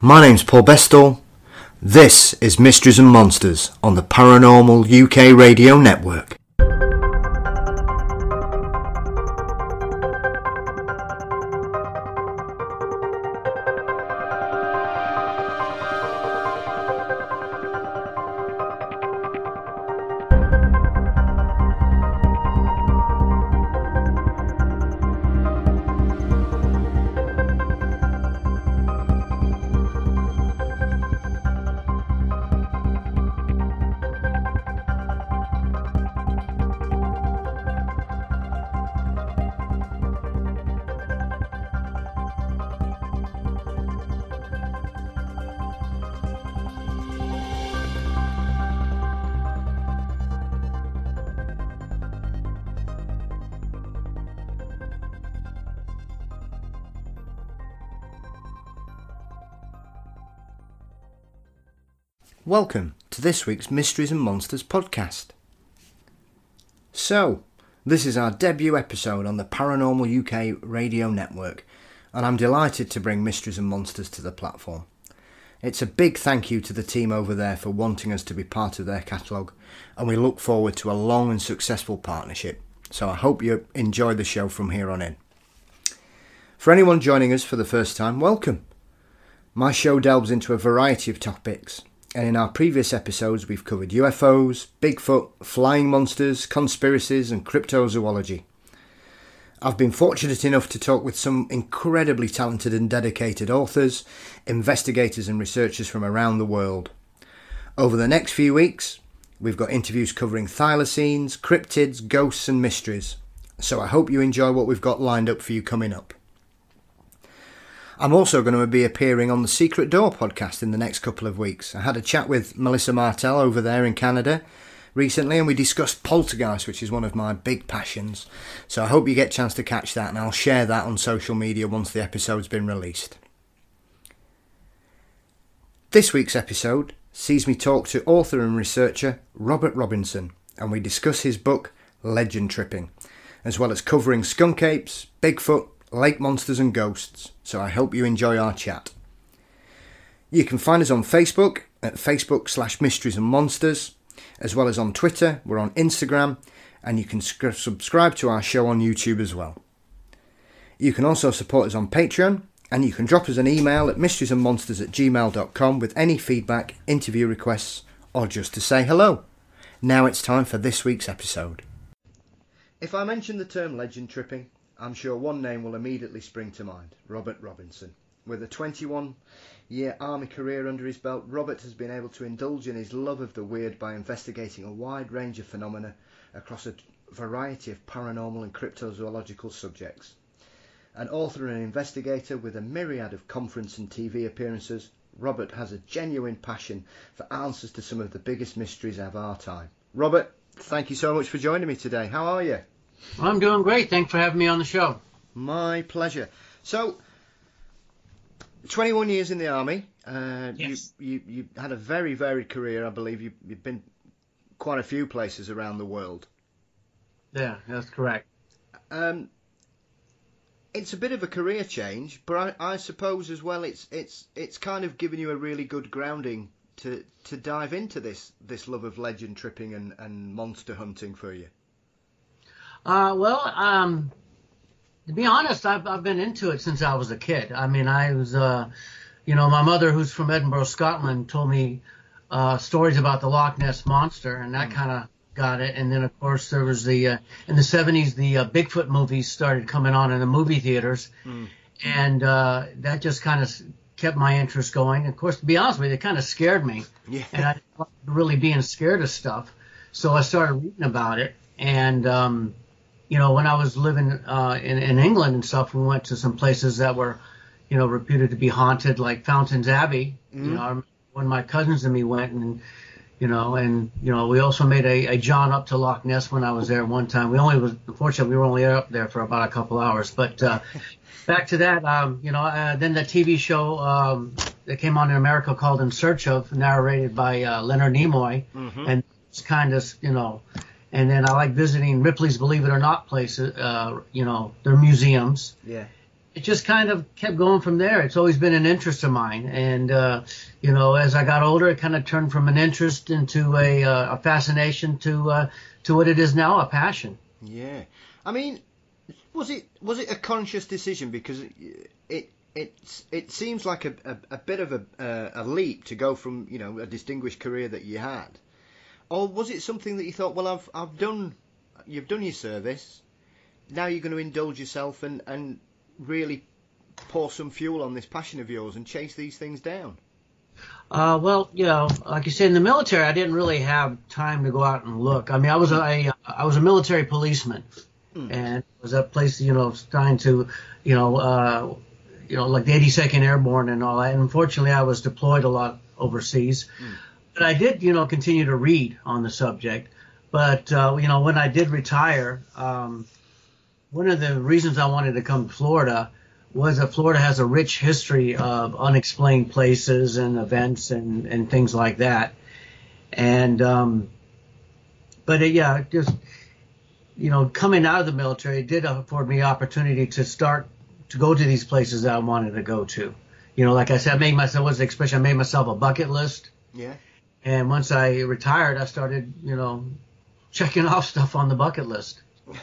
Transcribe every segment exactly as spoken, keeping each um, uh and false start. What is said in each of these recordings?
My name's Paul Bestall. This is Mysteries and Monsters on the Paranormal U K Radio Network. Welcome to this week's Mysteries and Monsters podcast. So, this is our debut episode on the Paranormal U K Radio Network, and I'm delighted to bring Mysteries and Monsters to the platform. It's a big thank you to the team over there for wanting us to be part of their catalogue, and we look forward to a long and successful partnership, so I hope you enjoy the show from here on in. For anyone joining us for the first time, welcome. My show delves into a variety of topics, and in our previous episodes we've covered U F Os, Bigfoot, flying monsters, conspiracies and cryptozoology. I've been fortunate enough to talk with some incredibly talented and dedicated authors, investigators and researchers from around the world. Over the next few weeks we've got interviews covering thylacines, cryptids, ghosts and mysteries, so I hope you enjoy what we've got lined up for you coming up. I'm also going to be appearing on the Secret Door podcast in the next couple of weeks. I had a chat with Melissa Martell over there in Canada recently, and we discussed poltergeist, which is one of my big passions. So I hope you get a chance to catch that, and I'll share that on social media once the episode's been released. This week's episode sees me talk to author and researcher Robert Robinson, and we discuss his book Legend Tripping, as well as covering skunk apes, Bigfoot, lake monsters and ghosts, so I hope you enjoy our chat. You can find us on Facebook at Facebook slash Mysteries and Monsters, as well as on Twitter. We're on Instagram, and you can sc- subscribe to our show on YouTube as well. You can also support us on Patreon, and you can drop us an email at mysteriesandmonsters at gmail dot com with any feedback, interview requests, or just to say hello. Now it's time for this week's episode. If I mention the term legend tripping, I'm sure one name will immediately spring to mind: Robert Robinson. With a twenty-one-year army career under his belt, Robert has been able to indulge in his love of the weird by investigating a wide range of phenomena across a variety of paranormal and cryptozoological subjects. An author and investigator with a myriad of conference and T V appearances, Robert has a genuine passion for answers to some of the biggest mysteries of our time. Robert, thank you so much for joining me today. How are you? I'm doing great. Thanks for having me on the show. My pleasure. So, twenty-one years in the army. Uh, yes. You, you you had a very varied career, I believe. You, you've been quite a few places around the world. Yeah, that's correct. Um, it's a bit of a career change, but I, I suppose as well it's it's it's kind of given you a really good grounding to to dive into this this love of legend tripping and, and monster hunting for you. Uh, well, um, to be honest, I've, I've been into it since I was a kid. I mean, I was, uh, you know, my mother, who's from Edinburgh, Scotland, told me uh, stories about the Loch Ness Monster, and that mm. kind of got it. And then, of course, there was the, uh, in the seventies, the uh, Bigfoot movies started coming on in the movie theaters, mm. and uh, that just kind of kept my interest going. Of course, to be honest with you, it kind of scared me, yeah. and I didn't like really being scared of stuff, so I started reading about it, and um, you know, when I was living uh, in, in England and stuff, we went to some places that were, you know, reputed to be haunted, like Fountains Abbey. Mm-hmm. You know, when my cousins and me went, and you know, and you know, we also made a, a jaunt up to Loch Ness when I was there one time. We only was, unfortunately, we were only up there for about a couple hours. But uh, back to that, um, you know, uh, then the T V show um, that came on in America called In Search Of, narrated by uh, Leonard Nimoy, mm-hmm. and it's kind of, you know. And then I like visiting Ripley's Believe It or Not places, uh, you know, their museums. Yeah. it just kind of kept going from there. It's always been an interest of mine. And, uh, you know, as I got older, it kind of turned from an interest into a, uh, a fascination to uh, to what it is now, a passion. Yeah. I mean, was it was it a conscious decision? Because it it it, it seems like a, a, a bit of a, a, a leap to go from, you know, a distinguished career that you had. Or was it something that you thought, well, I've I've done, you've done your service, now you're going to indulge yourself and, and really pour some fuel on this passion of yours and chase these things down? Uh, well, you know, like you said, in the military, I didn't really have time to go out and look. I mean, I was a, I was a military policeman, mm. and it was a place, you know, trying to, you know, uh, you know, like the eighty-second Airborne and all that. And unfortunately, I was deployed a lot overseas. Mm. But I did, you know, continue to read on the subject. But, uh, you know, when I did retire, um, one of the reasons I wanted to come to Florida was that Florida has a rich history of unexplained places and events and, and things like that. And, um, but it, yeah, just, you know, coming out of the military, it did afford me the opportunity to start to go to these places that I wanted to go to. You know, like I said, I made myself, what's the expression? I made myself a bucket list. Yeah. And once I retired, I started, you know, checking off stuff on the bucket list.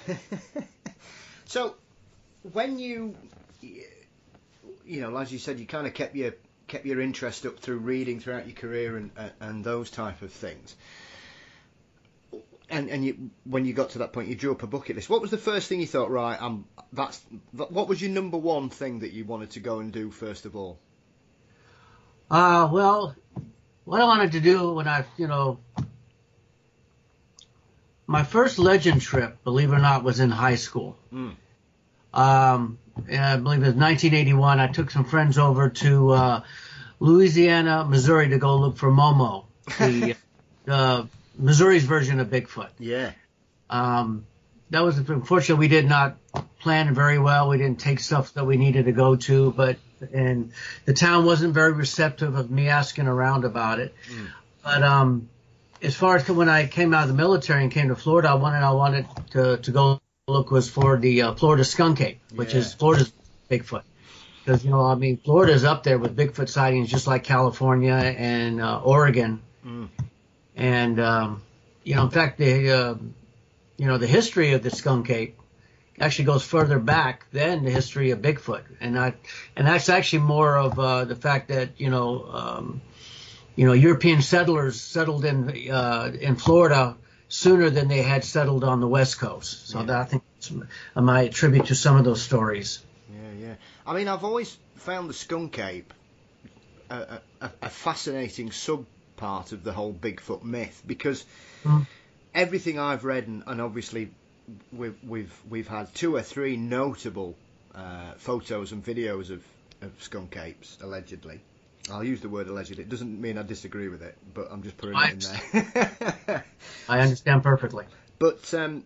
So, when you, you know, as you said, you kind of kept your kept your interest up through reading throughout your career and and, and those type of things. And and you, when you got to that point, you drew up a bucket list. What was the first thing you thought? Right, I'm that's what was your number one thing that you wanted to go and do first of all? Uh, well, what I wanted to do when I, you know, my first legend trip, believe it or not, was in high school. Mm. Um, and I believe it was nineteen eighty-one. I took some friends over to uh, Louisiana, Missouri to go look for Momo, the uh, Missouri's version of Bigfoot. Yeah. Um, that was unfortunate. We did not plan very well. We didn't take stuff that we needed to go to, but and the town wasn't very receptive of me asking around about it. Mm. But um, as far as when I came out of the military and came to Florida, I wanted I wanted to to go look was for the uh, Florida skunk ape, which yeah. is Florida's Bigfoot. Because, you know, I mean, Florida's up there with Bigfoot sightings just like California and uh, Oregon. Mm. And, um, you know, in fact, the, uh, you know, the history of the skunk ape actually goes further back than the history of Bigfoot. And I, and that's actually more of uh, the fact that, you know, um, you know, European settlers settled in uh, in Florida sooner than they had settled on the West Coast. So yeah. that I think I might attribute to some of those stories. Yeah, yeah. I mean, I've always found the skunk ape a, a, a fascinating sub part of the whole Bigfoot myth, because mm. everything I've read, and, and obviously we've we've we've had two or three notable uh, photos and videos of, of skunk apes, allegedly. I'll use the word allegedly. It doesn't mean I disagree with it, but I'm just putting I it in there. I understand perfectly. But um,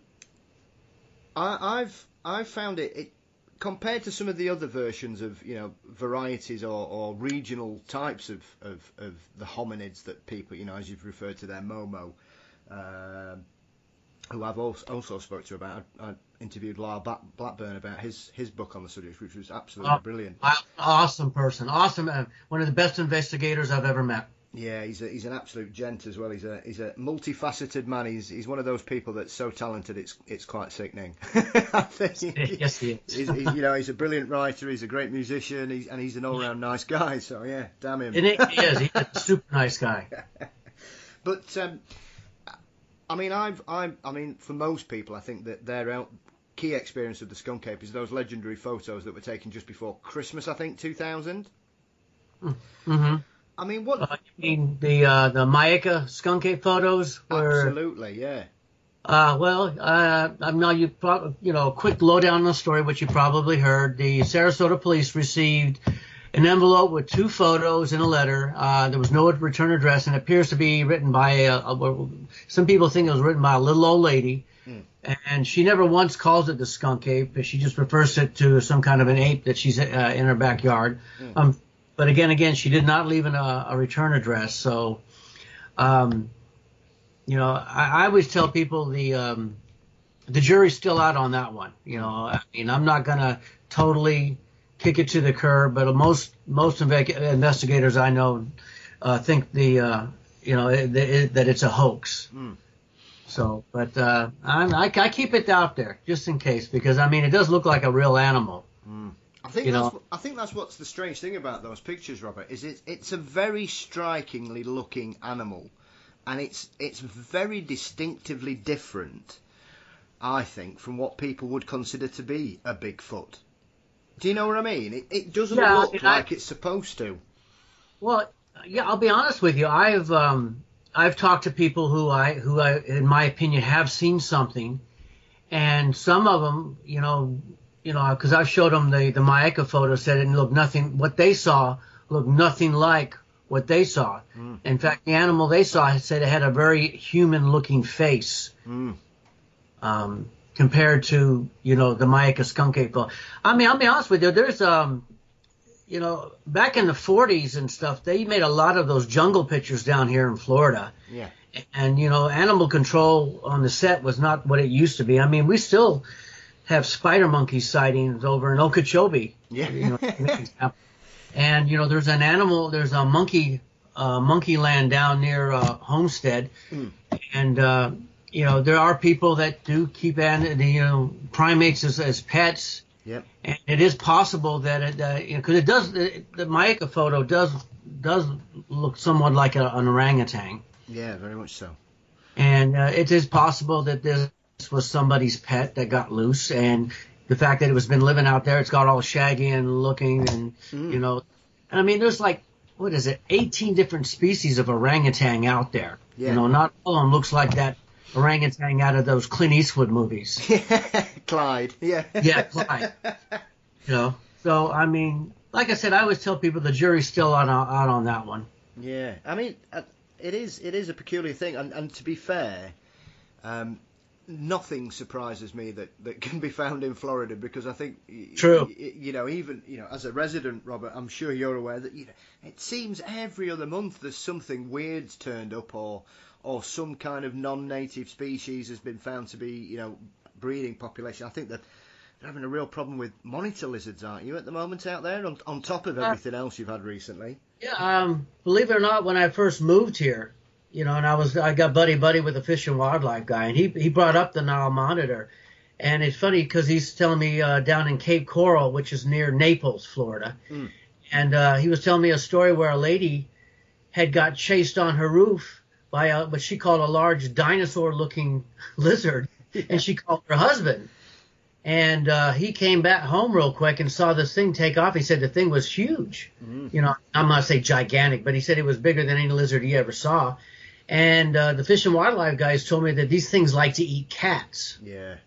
I, I've I've found it, it compared to some of the other versions of, you know, varieties or, or regional types of, of, of the hominids that people, you know, as you've referred to there, Momo, uh, who I've also, also spoke to about. I, I interviewed Lyle Blackburn about his, his book on the subject, which was absolutely oh, brilliant. Awesome person. Awesome. Uh, one of the best investigators I've ever met. Yeah, he's a, he's an absolute gent as well. He's a he's a multifaceted man. He's he's one of those people that's so talented it's it's quite sickening. I think. Yes, he is. he's, he's, you know, he's a brilliant writer. He's a great musician. He's, and he's an all-round nice guy. So yeah, damn him. And it, he is. He's a super nice guy. But um, I mean, I've I'm I mean, for most people, I think that their out, key experience of the skunk ape is those legendary photos that were taken just before Christmas. I think two thousand. Mm-hmm. I mean, what? Uh, you mean the uh, the Maika skunk ape photos? Where, absolutely, yeah. Uh, well, uh, I'm now you pro- you know, quick lowdown on the story, which you probably heard. The Sarasota police received an envelope with two photos and a letter. Uh, there was no return address, and it appears to be written by a, a, some people think it was written by a little old lady. Mm. And she never once calls it the skunk ape. She just refers it to some kind of an ape that she's uh, in her backyard. Mm. Um, But again, again, she did not leave an, a, a return address. So, um, you know, I, I always tell people the um, the jury's still out on that one. You know, I mean, I'm not going to totally kick it to the curb. But most most inve- investigators I know uh, think the uh, you know it, it, that it's a hoax. Mm. So, but uh, I, I I keep it out there just in case, because I mean it does look like a real animal. Mm. I think You that's know? I think that's what's the strange thing about those pictures, Robert, is it it's a very strikingly looking animal, and it's it's very distinctively different, I think, from what people would consider to be a Bigfoot. Do you know what I mean? It it doesn't Yeah, I look mean, like I- it's supposed to. Well, yeah, I'll be honest with you. I've um, I've talked to people who I who I, in my opinion, have seen something, and some of them, you know, you know, because I showed them the the Maika photo, said it looked nothing. What they saw looked nothing like what they saw. Mm. In fact, the animal they saw said it had a very human-looking face. Mm. Um, compared to, you know, the Maika skunk ape. I mean, I'll be honest with you. There's um. You know, back in the forties and stuff, they made a lot of those jungle pictures down here in Florida. Yeah. And, you know, animal control on the set was not what it used to be. I mean, we still have spider monkey sightings over in Okeechobee. Yeah. You know, as an example. And, you know, there's an animal, there's a monkey, uh, monkey land down near uh, Homestead. Mm. And, uh, you know, there are people that do keep, an, the, you know, primates as, as pets. Yep. And it is possible that it, uh, you know, because it does, it, the Maika photo does does look somewhat like a, an orangutan, Yeah, very much so. and uh, it is possible that this was somebody's pet that got loose, and the fact that it was been living out there, it's got all shaggy and looking, and Mm. you know, and I mean, there's like what is it, eighteen different species of orangutan out there. Yeah. You know, not all of them looks like that orangutan out of those Clint Eastwood movies. Clyde. Yeah. Yeah, Clyde. You know, so I mean, like I said, I always tell people the jury's still out on, out on that one. Yeah, I mean, uh, it is it is a peculiar thing, and, and to be fair, um, nothing surprises me that, that can be found in Florida, because I think y- True. y- you know, even you know, as a resident, Robert, I'm sure you're aware that you know, it seems every other month there's something weird's turned up, or or some kind of non-native species has been found to be, you know, breeding population. I think that they're having a real problem with monitor lizards, aren't you, at the moment out there, on, on top of everything else you've had recently? Yeah, um, believe it or not, when I first moved here, you know, and I was I got buddy buddy with a fish and wildlife guy, and he he brought up the Nile monitor, and it's funny because he's telling me uh, down in Cape Coral, which is near Naples, Florida, Mm. and uh, he was telling me a story where a lady had got chased on her roof by a, what she called a large dinosaur-looking lizard, and she called her husband. And uh, he came back home real quick and saw this thing take off. He said the thing was huge. Mm. You know, I'm not say gigantic, but he said it was bigger than any lizard he ever saw. And uh, the fish and wildlife guys told me that these things like to eat cats. Yeah.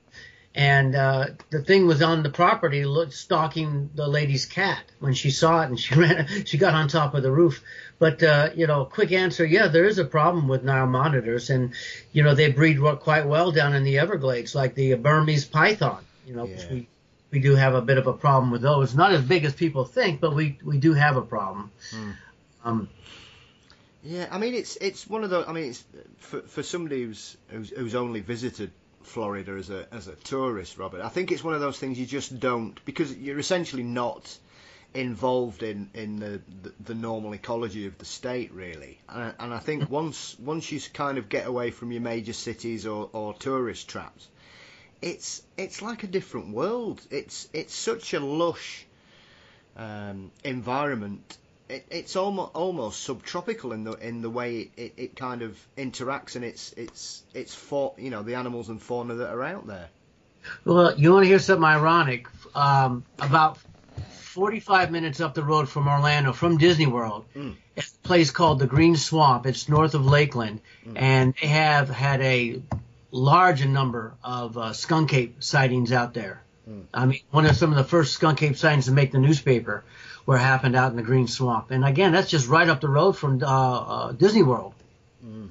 And uh, the thing was on the property, look, stalking the lady's cat when she saw it, and she ran. She got on top of the roof. But uh, you know, quick answer: yeah, there is a problem with Nile monitors, and you know they breed quite well down in the Everglades, like the Burmese python. You know, Yeah. which we we do have a bit of a problem with those. Not as big as people think, but we we do have a problem. Mm. Um, Yeah, I mean it's it's one of those. I mean, it's for for somebody who's who's, who's only visited Florida as a as a tourist, Robert. I think it's one of those things you just don't, because you're essentially not involved in in the the, the normal ecology of the state, really. And, and I think once once you kind of get away from your major cities or, or tourist traps, it's it's like a different world. It's it's such a lush um, environment. It, it's almost almost subtropical in the in the way it, it, it kind of interacts, and it's it's it's for you know the animals and fauna that are out there. well, you want to hear something ironic? Um, about forty-five minutes up the road from Orlando, from Disney World, Mm. it's a place called the Green Swamp. It's north of Lakeland, Mm. and they have had a large number of uh, skunk ape sightings out there. Mm. I mean, one of some of the first skunk ape sightings to make the newspaper were happened out in the Green Swamp. And again, that's just right up the road from uh, uh, Disney World. Mm.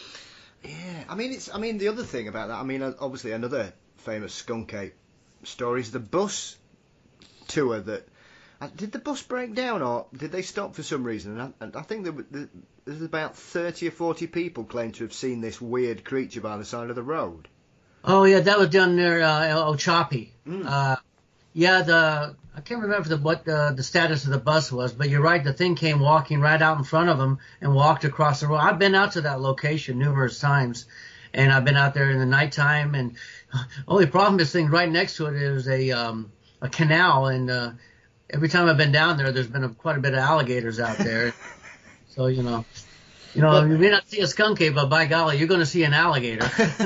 Yeah, I mean it's I mean the other thing about that. I mean obviously another famous skunk ape story is the bus tour that. Uh, did the bus break down, or did they stop for some reason? And I, and I think there, were- there, there's about thirty or forty people claim to have seen this weird creature by the side of the road. Oh, yeah, that was down near uh, Ochapi. Mm. Uh, Yeah, the I can't remember the, what the, the status of the bus was, but you're right. The thing came walking right out in front of him and walked across the road. I've been out to that location numerous times, and I've been out there in the nighttime. And only problem is, thing right next to it is a um, a canal, and uh, every time I've been down there, there's been a, quite a bit of alligators out there. So you know, you know, But, you may not see a skunk ape, but by golly, you're going to see an alligator.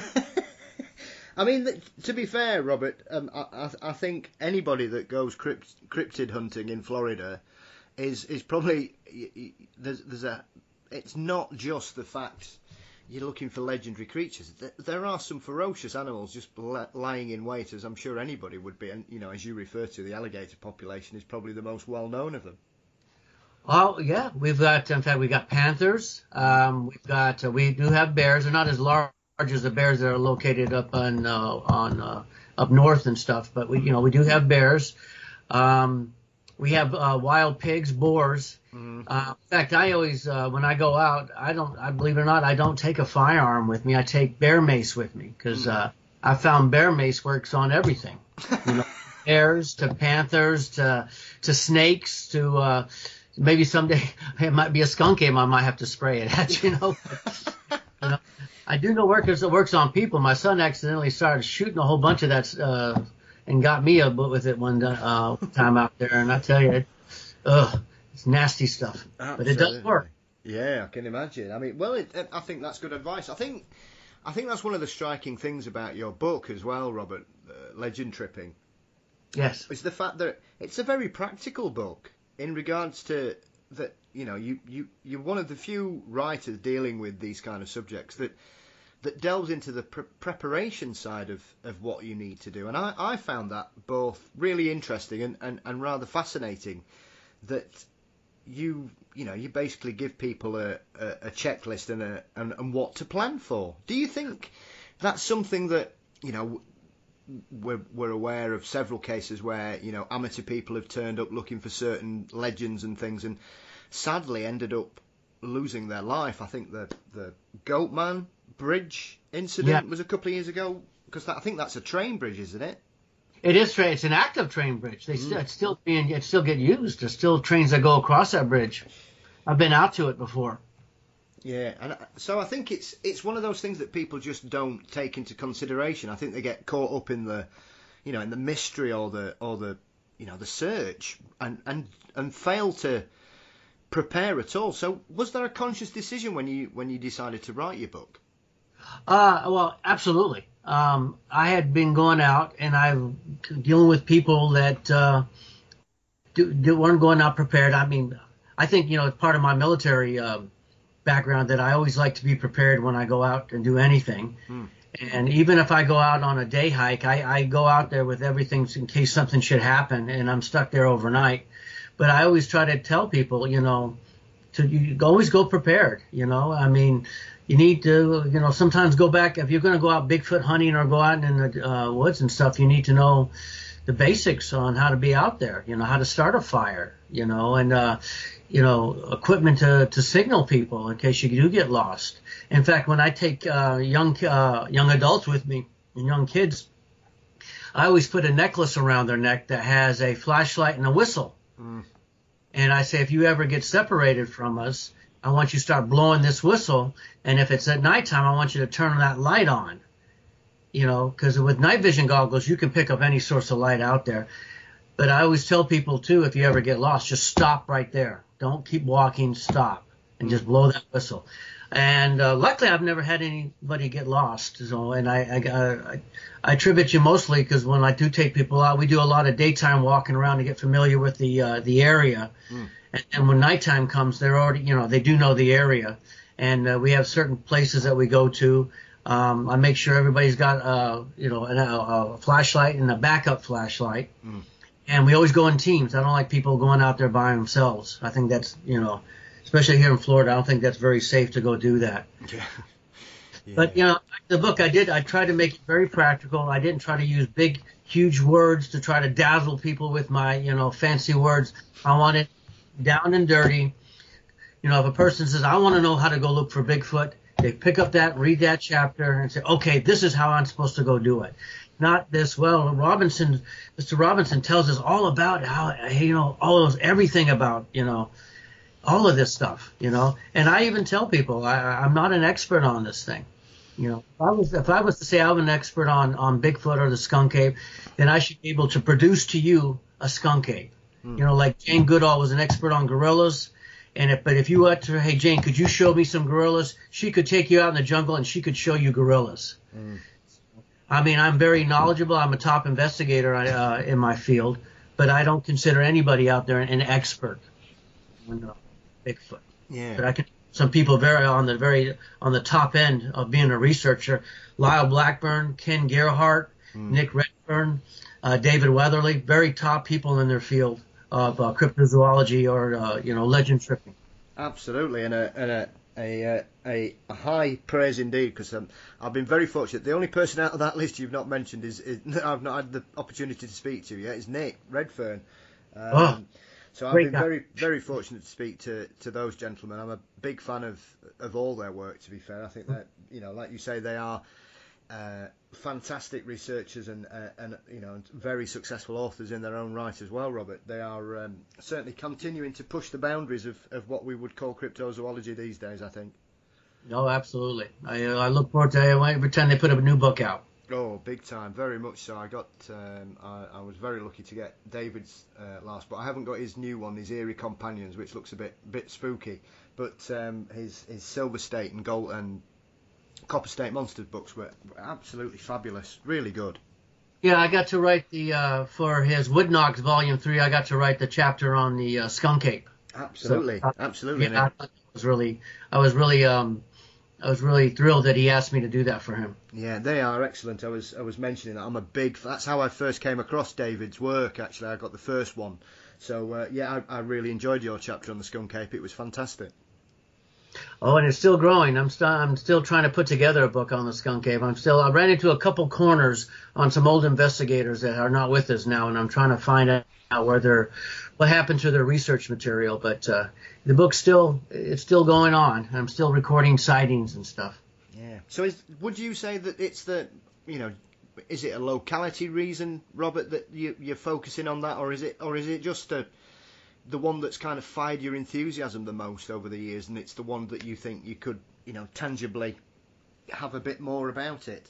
I mean, to be fair, Robert, um, I, I think anybody that goes crypt, cryptid hunting in Florida is is probably there's there's a. It's not just the fact you're looking for legendary creatures. There are some ferocious animals just lying in wait, as I'm sure anybody would be. And you know, as you refer to, the alligator population is probably the most well known of them. Oh yeah, we've got. In fact, we got panthers. Um, we've got. Uh, we do have bears. They're not as large as the bears that are located up on uh, on uh, up north and stuff. But we, you know, we do have bears. Um, we have uh, wild pigs, boars. Mm-hmm. Uh, in fact, I always uh, when I go out, I don't. I believe it or not, I don't take a firearm with me. I take bear mace with me because mm-hmm. uh, I found bear mace works on everything. You know, bears to panthers to to snakes to. Uh, Maybe someday it might be a skunk ape I might have to spray it at, you know. You know, I do know workers that works on people. My son accidentally started shooting a whole bunch of that uh, and got me a bit with it one uh, time out there. And I tell you, it, ugh, it's nasty stuff. Absolutely. But it does work. Yeah, I can imagine. I mean, well, it, it, I think that's good advice. I think I think that's one of the striking things about your book as well, Robert, uh, Legend Tripping. Yes. Is the fact that it's a very practical book. In regards to that, you know, you, you, you're one of the few writers dealing with these kind of subjects that that delves into the pre- preparation side of, of what you need to do. And I, I found that both really interesting and, and, and rather fascinating, that you you know, you basically give people a, a, a checklist and, a, and, and what to plan for. Do you think that's something that, you know, We're, we're aware of several cases where, you know, amateur people have turned up looking for certain legends and things and sadly ended up losing their life. I think the the Goatman Bridge incident yeah. was a couple of years ago, because I think that's a train bridge, isn't it? It is. It's an active train bridge. They mm. still, it's still being, it still get used. There's still trains that go across that bridge. I've been out to it before. Yeah, and so I think it's it's one of those things that people just don't take into consideration. I think they get caught up in the, you know, in the mystery or the or the, you know, the search, and and and fail to prepare at all. So, was there a conscious decision when you when you decided to write your book? Uh, well, absolutely. Um, I had been going out and I'm dealing with people that uh, do, do, weren't going out prepared. I mean, I think, you know, it's part of my military uh, background that I always like to be prepared when I go out and do anything. Hmm. And even if I go out on a day hike, I, I go out there with everything in case something should happen and I'm stuck there overnight. But I always try to tell people, you know, to you always go prepared, you know. I mean, you need to, you know, sometimes go back. If you're going to go out Bigfoot hunting or go out in the uh, woods and stuff, you need to know the basics on how to be out there, you know, how to start a fire, you know, and, uh, you know, equipment to, to signal people in case you do get lost. In fact, when I take uh, young uh, young adults with me and young kids, I always put a necklace around their neck that has a flashlight and a whistle. Mm. And I say, if you ever get separated from us, I want you to start blowing this whistle. And if it's at nighttime, I want you to turn that light on. You know, because with night vision goggles, you can pick up any source of light out there. But I always tell people, too, if you ever get lost, just stop right there. Don't keep walking, stop, and just blow that whistle. And uh, luckily, I've never had anybody get lost. So, and I, I, I, I attribute you mostly because when I do take people out, we do a lot of daytime walking around to get familiar with the uh, the area. Mm. And, and when nighttime comes, they're already, you know, they do know the area. And uh, we have certain places that we go to. Um, I make sure everybody's got, uh, you know, a, a flashlight and a backup flashlight. Mm. And we always go in teams. I don't like people going out there by themselves. I think that's, you know, especially here in Florida, I don't think that's very safe to go do that. Yeah. Yeah. But, you know, the book I did, I tried to make it very practical. I didn't try to use big, huge words to try to dazzle people with my, you know, fancy words. I want it down and dirty. You know, if a person says, I want to know how to go look for Bigfoot, they pick up that, read that chapter, and say, okay, this is how I'm supposed to go do it. not this well. Robinson, Mister Robinson tells us all about how, you know, all those, everything about, you know, all of this stuff, you know. And I even tell people I, I'm not an expert on this thing. You know, if I was, if I was to say I'm an expert on, on Bigfoot or the skunk ape, then I should be able to produce to you a skunk ape. Mm. You know, like Jane Goodall was an expert on gorillas. And if, but if you went to her, hey, Jane, could you show me some gorillas? She could take you out in the jungle and she could show you gorillas. Mm. I mean, I'm very knowledgeable. I'm a top investigator uh, in my field, but I don't consider anybody out there an expert on uh, Bigfoot. Yeah. But I can. Some people very on the very on the top end of being a researcher: Lyle Blackburn, Ken Gerhardt, mm. Nick Redfern, uh, David Weatherly, very top people in their field of uh, cryptozoology or uh, you know legend tripping. Absolutely, and a and a a, a, a high praise indeed, because um, I've been very fortunate. The only person out of that list you've not mentioned is, is I've not had the opportunity to speak to yet is Nick Redfern. Um, oh. So I've been very, very fortunate to speak to, to those gentlemen. I'm a big fan of, of all their work, to be fair. I think that, you know, like you say, they are uh, fantastic researchers and, uh, and, you know, very successful authors in their own right as well, Robert. They are um, certainly continuing to push the boundaries of, of what we would call cryptozoology these days, I think. No, absolutely. I, I look forward to it every time they put a new book out. Oh, big time, very much so. I got, um, I, I was very lucky to get David's uh, last, but I haven't got his new one, his Eerie Companions, which looks a bit, bit spooky. But um, his his Silver State and Gold and Copper State Monsters books were absolutely fabulous, really good. Yeah, I got to write the uh, for his Woodknocks Volume Three. I got to write the chapter on the uh, skunk ape. Absolutely, so, uh, absolutely. Yeah, I was really, I was really. Um, I was really thrilled that he asked me to do that for him. Yeah, they are excellent. I was I was mentioning that I'm a big. That's how I first came across David's work. Actually, I got the first one. So uh, yeah, I, I really enjoyed your chapter on the skunk ape. It was fantastic. Oh, and it's still growing. I'm still I'm still trying to put together a book on the skunk ape. I'm still I ran into a couple corners on some old investigators that are not with us now, and I'm trying to find out where they're what happened to their research material. But uh, the book's still it's still going on. I'm still recording sightings and stuff. Yeah. So is, would you say that it's the you know is it a locality reason, Robert, that you, you're focusing on that, or is it or is it just a the one that's kind of fired your enthusiasm the most over the years, and it's the one that you think you could, you know, tangibly have a bit more about it?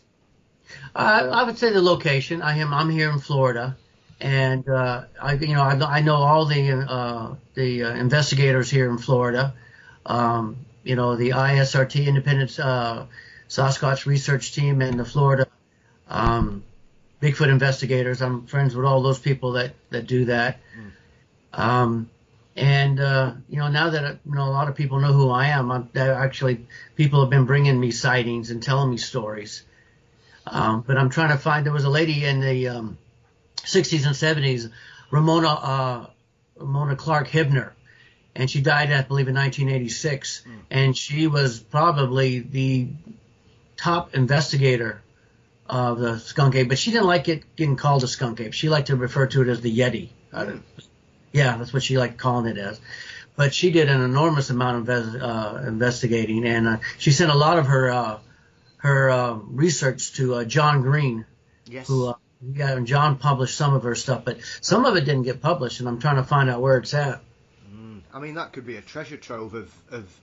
Uh, I would say the location. I am. I'm here in Florida, and uh, I, you know, I, I know all the uh, the uh, investigators here in Florida. Um, you know, the I S R T, Independent uh, Sasquatch Research Team, and the Florida um, Bigfoot investigators. I'm friends with all those people that that do that. Mm. Um, and, uh, you know, now that, you know, a lot of people know who I am, I'm, actually people have been bringing me sightings and telling me stories. Um, but I'm trying to find, there was a lady in the, um, sixties and seventies, Ramona, uh, Ramona Clark Hibner, and she died, I believe, in nineteen eighty-six. Mm. And she was probably the top investigator of the skunk ape, but she didn't like it getting called a skunk ape. She liked to refer to it as the Yeti. Mm. Yeah, that's what she liked calling it as. But she did an enormous amount of uh, investigating, and uh, she sent a lot of her uh, her uh, research to uh, John Green. Yes. Who, uh, yeah, and John published some of her stuff, but some of it didn't get published, and I'm trying to find out where it's at. Mm. I mean, that could be a treasure trove of, of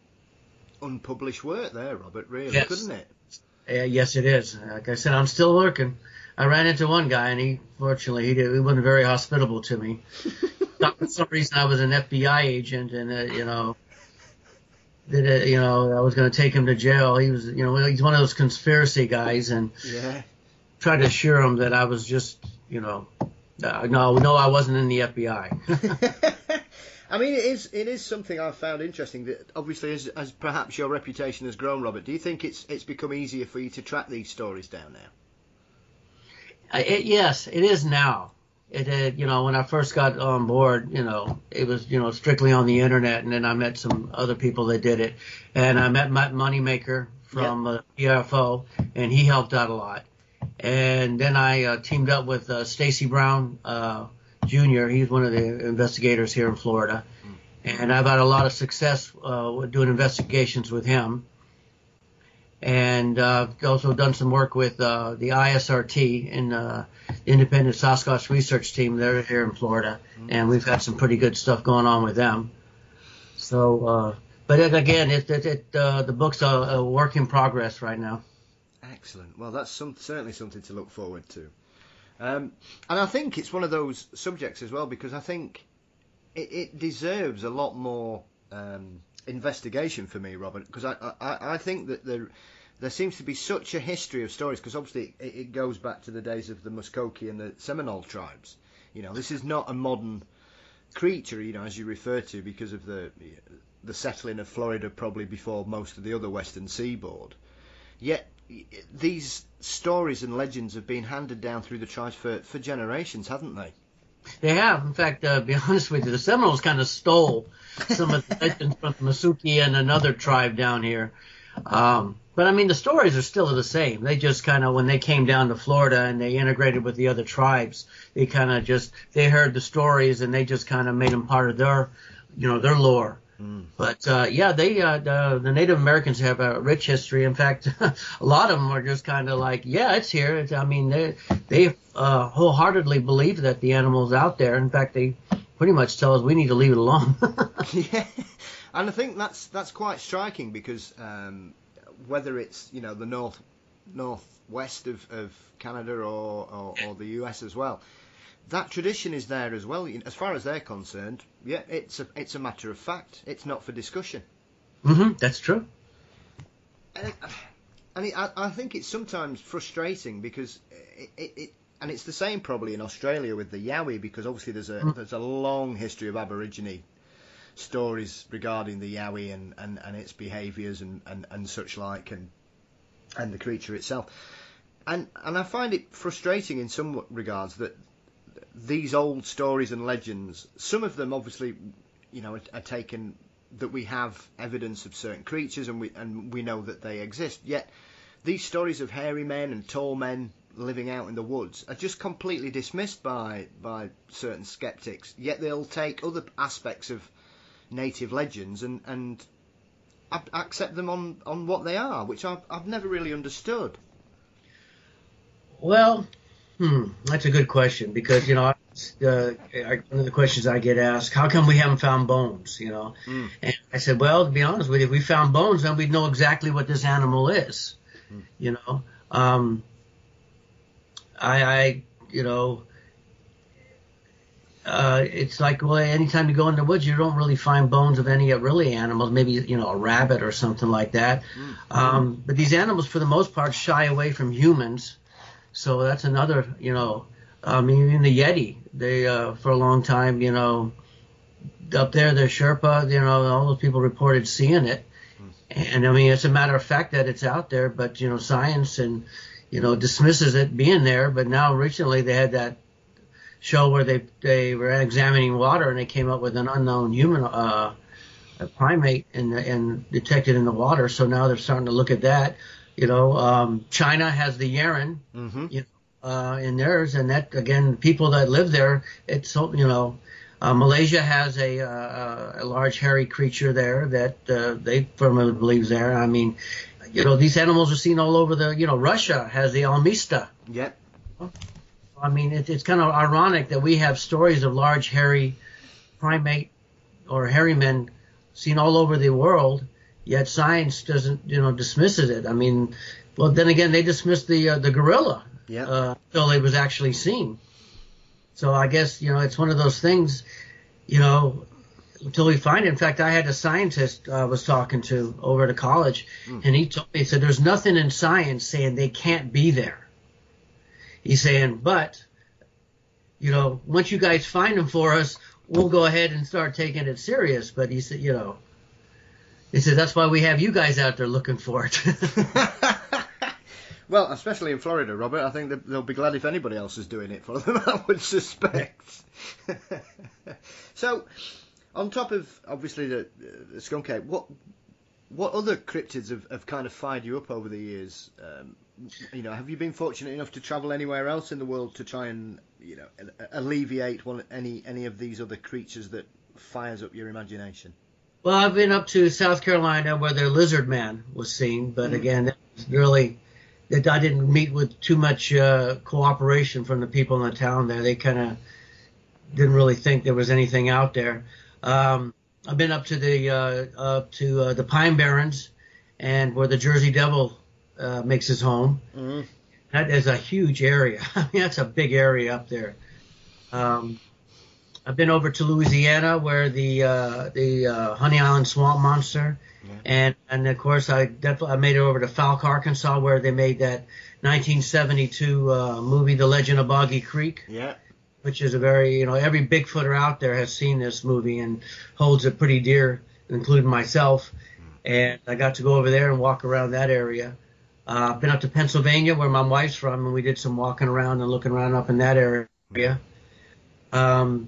unpublished work there, Robert, really, yes. couldn't it? Uh, yes, it is. Like I said, I'm still working. I ran into one guy, and he, fortunately, he, did, he wasn't very hospitable to me. Thought for some reason I was an F B I agent, and uh, you know, that uh, you know I was going to take him to jail. He was, you know, he's one of those conspiracy guys, and yeah. tried to assure him that I was just, you know, uh, no, no, I wasn't in the F B I. I mean, it is it is something I've found interesting. That obviously, as, as perhaps your reputation has grown, Robert, do you think it's it's become easier for you to track these stories down now? Uh, it, yes, it is now. It had, you know, when I first got on board, you know, it was, you know, strictly on the internet, and then I met some other people that did it, and I met Matt Moneymaker from uh, P F O, and he helped out a lot. And then I uh, teamed up with uh, Stacy Brown uh, Junior He's one of the investigators here in Florida, and I've had a lot of success uh, doing investigations with him. and uh, also done some work with uh, the I S R T in uh, Independent Sasquatch Research Team. They're here in Florida, and we've had some pretty good stuff going on with them. So, uh, but it, again, it, it, it uh, the book's a, a work in progress right now. Excellent. Well, that's some, certainly something to look forward to. Um, and I think it's one of those subjects as well, because I think it, it deserves a lot more um, investigation for me, Robert, because I, I, I think that there, there seems to be such a history of stories, because obviously it, it goes back to the days of the Muskoka and the Seminole tribes. You know, this is not a modern creature, you know, as you refer to, because of the the settling of Florida probably before most of the other western seaboard. Yet these stories and legends have been handed down through the tribes for, for generations, haven't they? They have. In fact, uh, to be honest with you, the Seminoles kind of stole some of the legends from the Masuki and another tribe down here. Um, but, I mean, the stories are still the same. They just kind of, when they came down to Florida and they integrated with the other tribes, they kind of just, they heard the stories and they just kind of made them part of their, you know, their lore. Mm. But, uh, yeah, they, uh, the, the Native Americans have a rich history. In fact, a lot of them are just kind of like, yeah, it's here. It's, I mean, they, they uh, wholeheartedly believe that the animal's out there. In fact, they pretty much tell us we need to leave it alone. Yeah. And I think that's that's quite striking, because um, whether it's, you know, the north northwest of, of Canada or, or, or the U S as well, that tradition is there as well. As far as they're concerned, yeah, it's a it's a matter of fact. It's not for discussion. Mm-hmm, that's true. And, and it, I, I think it's sometimes frustrating, because it, it, it and it's the same probably in Australia with the Yowie, because obviously there's a mm. there's a long history of Aborigine stories regarding the Yowie and, and, and its behaviours and, and, and such like, and and the creature itself. And and I find it frustrating in some regards that these old stories and legends, some of them obviously, you know, are, are taken, that we have evidence of certain creatures and we and we know that they exist. Yet these stories of hairy men and tall men living out in the woods are just completely dismissed by by certain skeptics. Yet they'll take other aspects of native legends and and accept them on, on what they are, which I've, I've never really understood. Well, hmm, that's a good question, because, you know, uh, one of the questions I get asked, how come we haven't found bones, you know? Mm. And I said, well, to be honest with you, if we found bones, then we'd know exactly what this animal is, mm. you know? Um, I, I, you know... Uh, it's like, well, anytime you go in the woods, you don't really find bones of any really animals, maybe, you know, a rabbit or something like that. Mm-hmm. Um, but these animals, for the most part, shy away from humans. So that's another, you know, I mean, even the Yeti, they, uh, for a long time, you know, up there, the Sherpa, you know, all those people reported seeing it. Mm-hmm. And I mean, it's a matter of fact that it's out there, but, you know, science and, you know, dismisses it being there. But now recently they had that show where they they were examining water and they came up with an unknown human uh, a primate and and detected in the water. So now they're starting to look at that. You know, um, China has the Yeren, mm-hmm. you know, uh, in theirs, and that again, people that live there, it's you know, uh, Malaysia has a uh, a large hairy creature there that uh, they firmly believe there. I mean, you know, these animals are seen all over the. You know, Russia has the Almista. Yep. I mean, it, it's kind of ironic that we have stories of large, hairy primate or hairy men seen all over the world, yet science doesn't, you know, dismisses it. I mean, well, then again, they dismissed the uh, the gorilla yeah. uh, until it was actually seen. So I guess, you know, it's one of those things, you know, until we find it. In fact, I had a scientist I uh, was talking to over at a college, mm. and he told me, he said, there's nothing in science saying they can't be there. He's saying, but, you know, once you guys find them for us, we'll go ahead and start taking it serious. But he said, you know, he said, that's why we have you guys out there looking for it. Well, especially in Florida, Robert, I think they'll be glad if anybody else is doing it for them, I would suspect. So, on top of, obviously, the, the skunk ape, what, what other cryptids have, have kind of fired you up over the years? Um, You know, have you been fortunate enough to travel anywhere else in the world to try and, you know, alleviate one any any of these other creatures that fires up your imagination? Well, I've been up to South Carolina where the Lizard Man was seen, but Mm. again, that was really that I didn't meet with too much uh, cooperation from the people in the town there. They kind of didn't really think there was anything out there. Um, I've been up to the uh, up to uh, the Pine Barrens, and where the Jersey Devil uh, makes his home. Mm. That is a huge area. I mean, that's a big area up there. Um, I've been over to Louisiana where the uh, the uh, Honey Island Swamp Monster, Yeah. and and of course I definitely I made it over to Falk, Arkansas, where they made that nineteen seventy-two uh, movie, The Legend of Boggy Creek, Yeah. which is a very you know every Bigfooter out there has seen this movie and holds it pretty dear, including myself. And I got to go over there and walk around that area. Uh, I've been up to Pennsylvania where my wife's from, and we did some walking around and looking around up in that area. Um,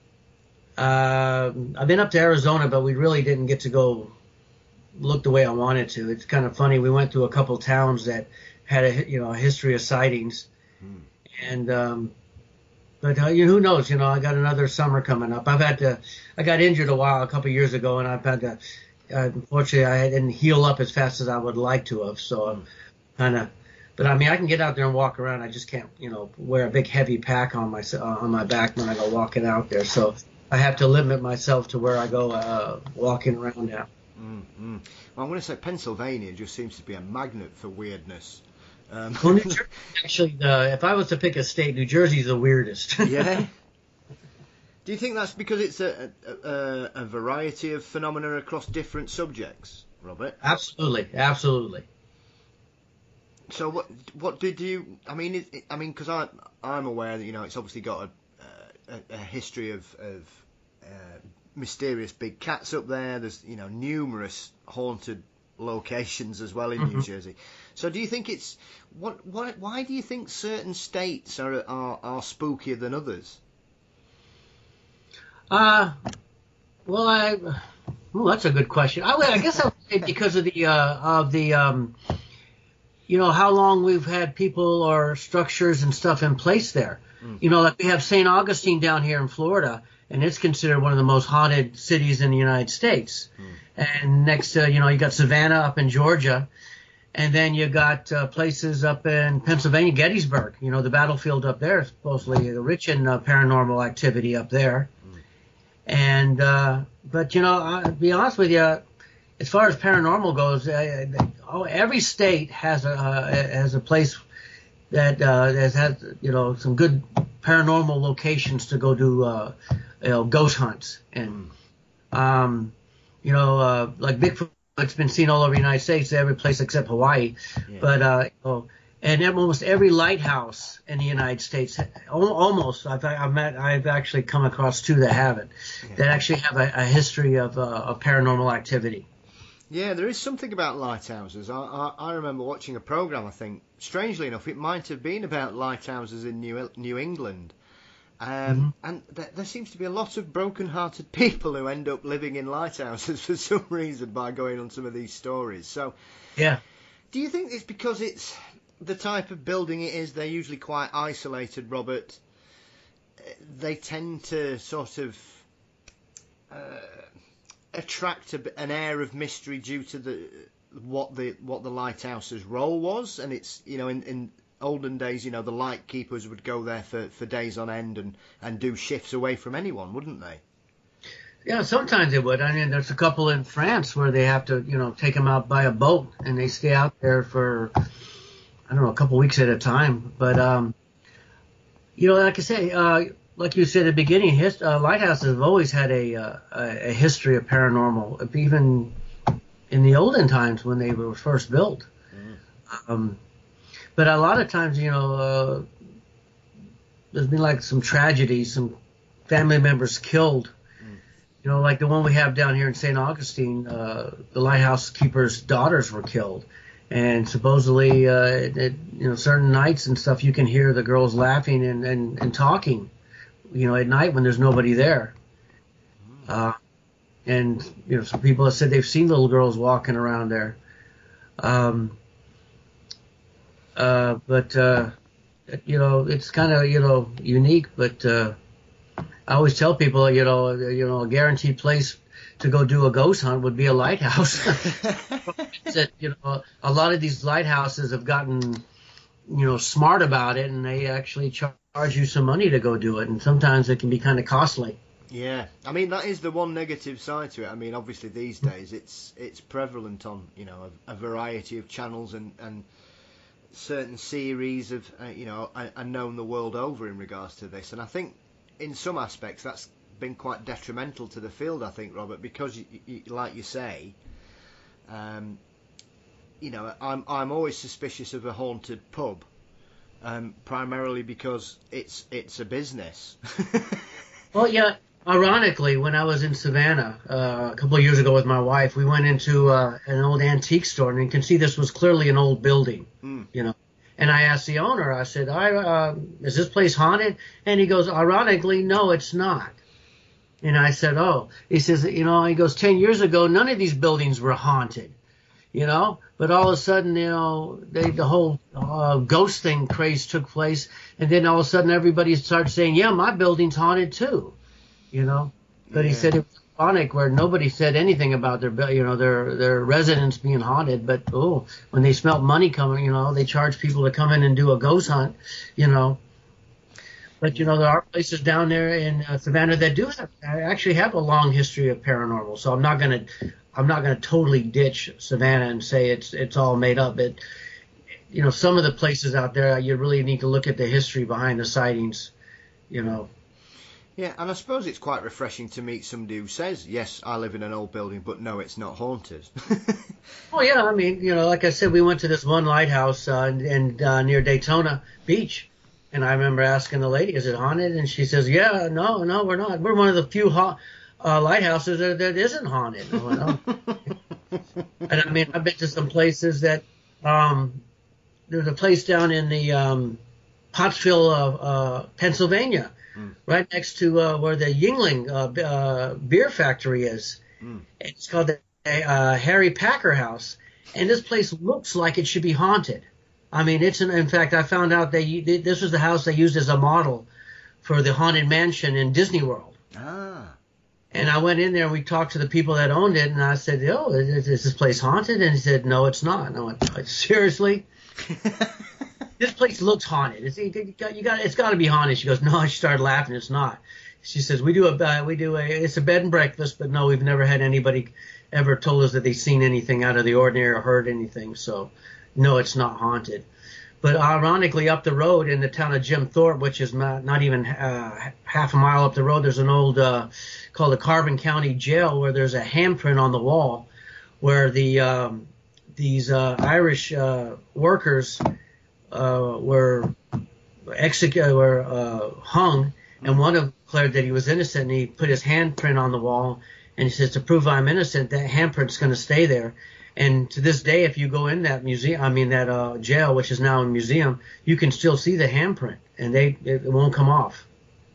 uh, I've been up to Arizona, but we really didn't get to go look the way I wanted to. It's kind of funny. We went to a couple towns that had a you know a history of sightings, Hmm. and um, but uh, you know, who knows? You know, I got another summer coming up. I've had to. I got injured a while a couple of years ago, and I've had to. Uh, unfortunately, I didn't heal up as fast as I would like to have. So I'm kind of. But I mean, I can get out there and walk around. I just can't, you know, wear a big heavy pack on my uh, on my back when I go walking out there. So I have to limit myself to where I go uh, walking around now. Mm-hmm. Well, I'm going to say Pennsylvania just seems to be a magnet for weirdness. Um, Well, New Jersey, actually, uh, if I was to pick a state, New Jersey's the weirdest. Yeah. Do you think that's because it's a, a, a variety of phenomena across different subjects, Robert? Absolutely, absolutely. So what what did you? I mean, it, it, I mean, because I I'm aware that you know it's obviously got a a, a history of of uh, mysterious big cats up there. There's you know numerous haunted locations as well in Mm-hmm. New Jersey. So do you think it's what why why do you think certain states are are, are spookier than others? Uh, well, I, well, that's a good question. I, would, I guess I would say because of the, uh, of the, um, you know, how long we've had people or structures and stuff in place there. Mm. You know, like we have Saint Augustine down here in Florida, and it's considered one of the most haunted cities in the United States. Mm. And next to, you know, you got Savannah up in Georgia, and then you got uh, places up in Pennsylvania, Gettysburg, you know, the battlefield up there, supposedly rich in uh, paranormal activity up there. And, uh, but, you know, I'll be honest with you, as far as paranormal goes, uh, oh, every state has a, uh, has a place that, uh, has had, you know, some good paranormal locations to go do, uh, you know, ghost hunts. And, um, you know, uh, like Bigfoot, it's been seen all over the United States, every place except Hawaii. Yeah. But, uh, you know, and almost every lighthouse in the United States, almost, I've, I've met, I've actually come across two that haven't, yeah. that actually have a, a history of, uh, of paranormal activity. Yeah, there is something about lighthouses. I, I, I remember watching a program. I think, strangely enough, it might have been about lighthouses in New New England, um, mm-hmm. and th- there seems to be a lot of broken-hearted people who end up living in lighthouses for some reason by going on some of these stories. So, yeah, do you think it's because it's the type of building it is? They're usually quite isolated, Robert. They tend to sort of uh, attract a, an air of mystery due to the what the what the lighthouse's role was, and it's you know in, in olden days, you know, the light keepers would go there for, for days on end and, and do shifts away from anyone, wouldn't they? Yeah, sometimes they would. I mean, there's a couple in France where they have to, you know, take them out by a boat and they stay out there for, I don't know, a couple weeks at a time. But, um, you know, like I say, uh, like you said at the beginning, his, uh, lighthouses have always had a, uh, a history of paranormal, even in the olden times when they were first built. Mm. Um, but a lot of times, you know, uh, there's been like some tragedies, some family members killed. You know, like the one we have down here in Saint Augustine, uh, the lighthouse keeper's daughters were killed. And supposedly, uh, it, it, you know, certain nights and stuff, you can hear the girls laughing and, and, and talking, you know, at night when there's nobody there. Uh, and, you know, some people have said they've seen little girls walking around there. Um, uh, but, uh, you know, it's kind of, you know, unique, but, uh, I always tell people, you know, you know, a guaranteed place to go do a ghost hunt would be a lighthouse. That, you know, a lot of these lighthouses have gotten, you know, smart about it, and they actually charge you some money to go do it, and sometimes it can be kind of costly. Yeah, I mean that is the one negative side to it. I mean, obviously these days it's it's prevalent on, you know, a, a variety of channels, and, and certain series of uh, you know are, are known the world over in regards to this. And I think in some aspects that's been quite detrimental to the field. I think, Robert, because you, you, like you say, um, you know, I'm I'm always suspicious of a haunted pub, um, primarily because it's it's a business. Well, yeah. Ironically, when I was in Savannah uh, a couple of years ago with my wife, we went into uh, an old antique store, and you can see this was clearly an old building, mm. you know. And I asked the owner, I said, I, uh, is this place haunted? And he goes, ironically, no, it's not. And I said, oh. He says, you know, he goes, ten years ago, none of these buildings were haunted, you know. But all of a sudden, you know, they, the whole uh, ghost thing craze took place. And then all of a sudden, everybody started saying, yeah, my building's haunted too. You know, but yeah. He said it was ironic where nobody said anything about their, you know, their their residents being haunted. But oh, when they smelt money coming, you know, they charge people to come in and do a ghost hunt, you know. But you know, there are places down there in uh, Savannah that do have actually have a long history of paranormal. So I'm not gonna I'm not gonna totally ditch Savannah and say it's it's all made up. It, you know, some of the places out there you really need to look at the history behind the sightings, you know. Yeah, and I suppose it's quite refreshing to meet somebody who says, yes, I live in an old building, but no, it's not haunted. Oh, yeah, I mean, you know, like I said, we went to this one lighthouse uh, and uh, near Daytona Beach, and I remember asking the lady, is it haunted? And she says, yeah, no, no, we're not. We're one of the few ha- uh, lighthouses that, that isn't haunted. I went, oh. And I mean, I've been to some places that, um, there's a place down in the um, Pottsville, uh, uh, Pennsylvania, Mm. right next to uh, where the Yingling uh, uh, beer factory is. Mm. It's called the uh, Harry Packer House, and this place looks like it should be haunted. I mean, it's an, in fact, I found out they, they this was the house they used as a model for the Haunted Mansion in Disney World. Ah. And I went in there and we talked to the people that owned it, and I said, "Oh, is, is this place haunted?" And he said, "No, it's not." And I went, "Seriously?" This place looks haunted. It's, you got, you got, it's got to be haunted. She goes, no. She started laughing. It's not. She says, we do a, uh, we do a, it's a bed and breakfast, but no, we've never had anybody ever told us that they've seen anything out of the ordinary or heard anything. So, no, it's not haunted. But ironically, up the road in the town of Jim Thorpe, which is not, not even uh, half a mile up the road, there's an old uh, called the Carbon County Jail, where there's a handprint on the wall, where the um, these uh, Irish uh, workers. Uh, were executed, were uh, hung, and one of them declared that he was innocent, and he put his handprint on the wall, and he says, to prove I'm innocent, that handprint's going to stay there. And to this day, if you go in that museum, I mean that uh, jail, which is now a museum, you can still see the handprint, and they it, it won't come off.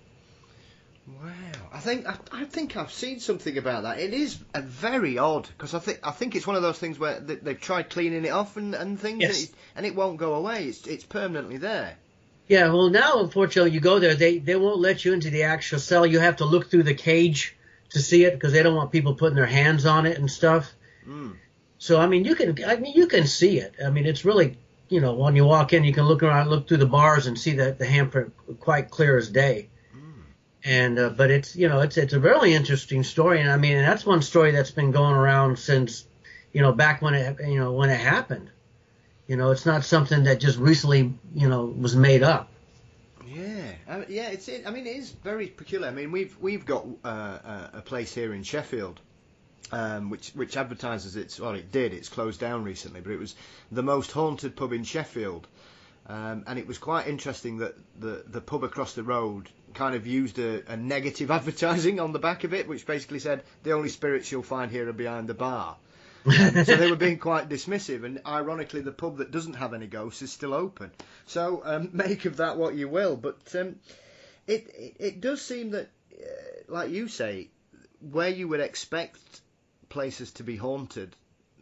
Wow, I think I, I think I've seen something about that. It is a very odd, because I think I think it's one of those things where they, they've tried cleaning it off and, and things, yes. and, it, and it won't go away. It's it's permanently there. Yeah, well now unfortunately you go there, they they won't let you into the actual cell. You have to look through the cage to see it because they don't want people putting their hands on it and stuff. Mm. So I mean you can I mean you can see it. I mean it's really, you know, when you walk in you can look around, look through the bars and see that the handprint quite clear as day. And uh, but it's you know it's it's a really interesting story, and I mean that's one story that's been going around since, you know, back when it you know when it happened. You know, it's not something that just recently you know was made up. Yeah, I mean, yeah, it's it, I mean it is very peculiar. I mean we've we've got uh, a place here in Sheffield, um, which which advertises it's well it did it's closed down recently, but it was the most haunted pub in Sheffield. Um, and it was quite interesting that the, the pub across the road kind of used a, a negative advertising on the back of it, which basically said, the only spirits you'll find here are behind the bar. Um, so they were being quite dismissive, and ironically the pub that doesn't have any ghosts is still open. So um, make of that what you will. But um, it, it, it does seem that, uh, like you say, where you would expect places to be haunted,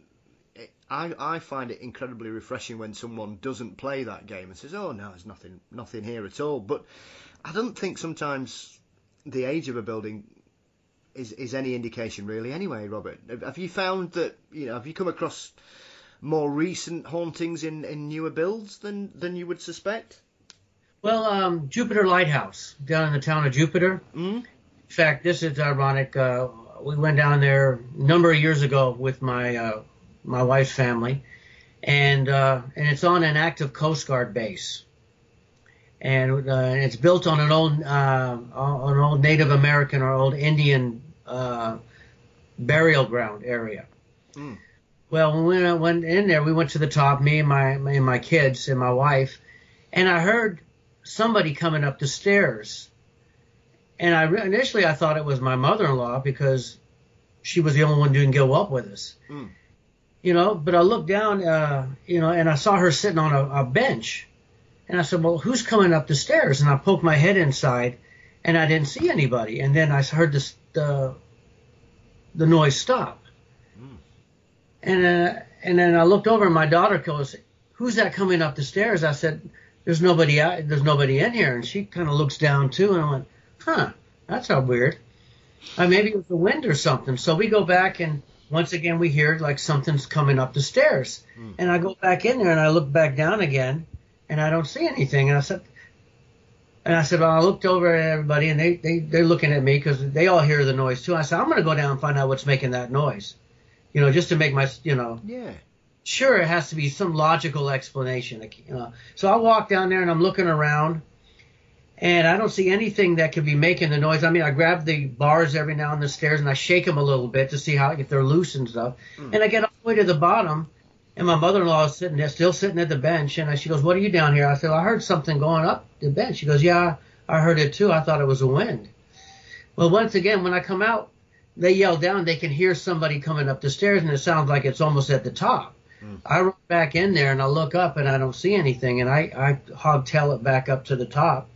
I, I find it incredibly refreshing when someone doesn't play that game and says, oh, no, there's nothing nothing here at all. But I don't think sometimes the age of a building is is any indication really. Anyway, Robert, have you found that you know have you come across more recent hauntings in, in newer builds than than you would suspect? Well, um, Jupiter Lighthouse down in the town of Jupiter. Mm. In fact, this is ironic. Uh, we went down there a number of years ago with my uh, my wife's family, and uh, and it's on an active Coast Guard base, and uh, it's built on an old uh, on an old Native American or old Indian uh, burial ground area. Mm. Well, when we went in there, we went to the top, me and my and my kids and my wife, and I heard somebody coming up the stairs. And I initially I thought it was my mother-in-law because she was the only one who didn't go up with us. Mm. You know, but I looked down, uh, you know, and I saw her sitting on a, a bench. And I said, well, who's coming up the stairs? And I poked my head inside, and I didn't see anybody. And then I heard this, the, the noise stop. Mm. And, uh, and then I looked over, and my daughter goes, who's that coming up the stairs? I said, there's nobody out, there's nobody in here. And she kind of looks down, too, and I went, huh, that's how weird. Uh, maybe it was the wind or something. So we go back, and once again we hear like something's coming up the stairs. Mm. And I go back in there, and I look back down again, and I don't see anything. And I said, and I said, well, I looked over at everybody, and they, they, they're looking at me because they all hear the noise too. I said, I'm going to go down and find out what's making that noise, you know, just to make my, you know. Yeah. Sure, it has to be some logical explanation. You know. So I walk down there, and I'm looking around, and I don't see anything that could be making the noise. I mean, I grab the bars every now and then the stairs, and I shake them a little bit to see how if they're loose and stuff. Mm. And I get all the way to the bottom, and my mother-in-law is sitting there, still sitting at the bench. And I, she goes, what are you down here? I said, well, I heard something going up the bench. She goes, yeah, I heard it too. I thought it was a wind. Well, once again, when I come out, they yell down. They can hear somebody coming up the stairs, and it sounds like it's almost at the top. Mm. I run back in there, and I look up, and I don't see anything. And I, I hogtail it back up to the top.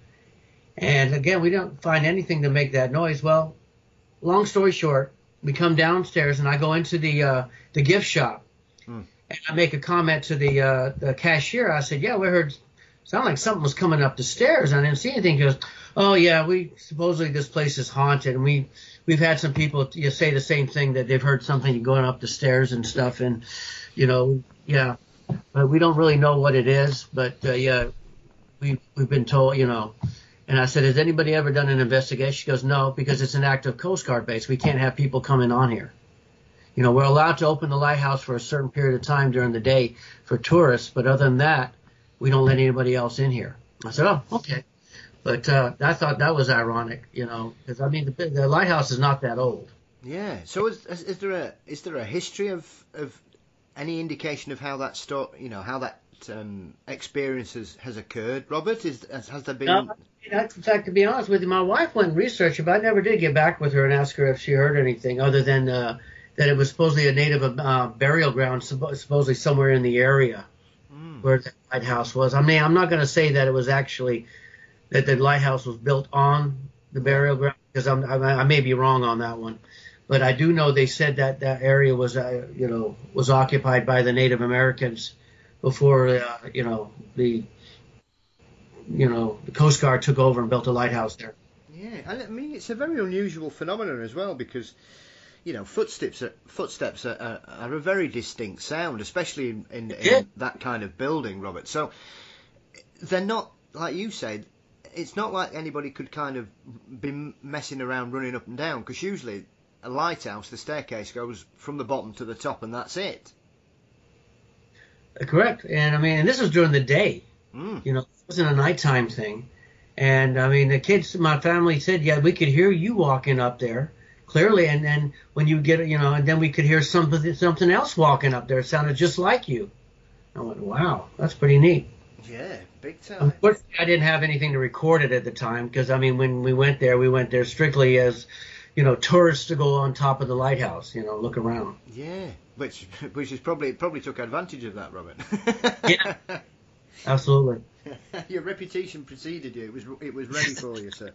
And again, we don't find anything to make that noise. Well, long story short, we come downstairs, and I go into the uh, the gift shop, mm. and I make a comment to the uh, the cashier. I said, "Yeah, we heard sound like something was coming up the stairs. I didn't see anything." He goes, "Oh yeah, we supposedly this place is haunted, and we we've had some people you say the same thing that they've heard something going up the stairs and stuff, and you know, yeah, but we don't really know what it is, but uh, yeah, we we've been told, you know." And I said, has anybody ever done an investigation? She goes, no, because it's an active Coast Guard base. We can't have people coming on here. You know, we're allowed to open the lighthouse for a certain period of time during the day for tourists, but other than that, we don't let anybody else in here. I said, oh, okay. But uh, I thought that was ironic, you know, because, I mean, the, the lighthouse is not that old. Yeah. So is, is there a is there a history of, of any indication of how that sto- you know, how that um, experience has, has occurred, Robert? Is has, has there been? No, in fact, to be honest with you, my wife went and researched it, but I never did get back with her and ask her if she heard anything other than uh, that it was supposedly a native uh, burial ground, supposedly somewhere in the area mm. where the lighthouse was. I mean, I'm not going to say that it was actually that the lighthouse was built on the burial ground because I'm, I, I may be wrong on that one. But I do know they said that that area was, uh, you know, was occupied by the Native Americans before, uh, you know, the, you know, the Coast Guard took over and built a lighthouse there. Yeah, and I mean it's a very unusual phenomenon as well because, you know, footsteps are, footsteps are, are, are a very distinct sound, especially in, in, yeah. in that kind of building, Robert. So they're not, like you said, it's not like anybody could kind of be messing around running up and down because usually a lighthouse, the staircase goes from the bottom to the top and that's it. Correct. And I mean, and this was during the day. Mm. You know, it wasn't a nighttime thing. And I mean, the kids, my family said, yeah, we could hear you walking up there clearly. And then when you get, you know, and then we could hear something, something else walking up there. It sounded just like you. I went, wow, that's pretty neat. Yeah, big time. Unfortunately, I didn't have anything to record it at the time because, I mean, when we went there, we went there strictly as, you know, tourists to go on top of the lighthouse, you know, look around. Yeah, which which is probably probably took advantage of that, Robert. Yeah, absolutely. Your reputation preceded you. It was it was ready for you, sir.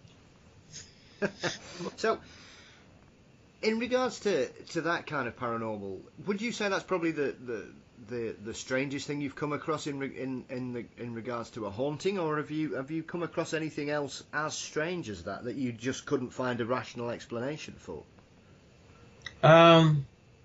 So, in regards to, to that kind of paranormal, would you say that's probably the, the, the, the strangest thing you've come across in in in, the, in regards to a haunting, or have you have you come across anything else as strange as that that you just couldn't find a rational explanation for? Um,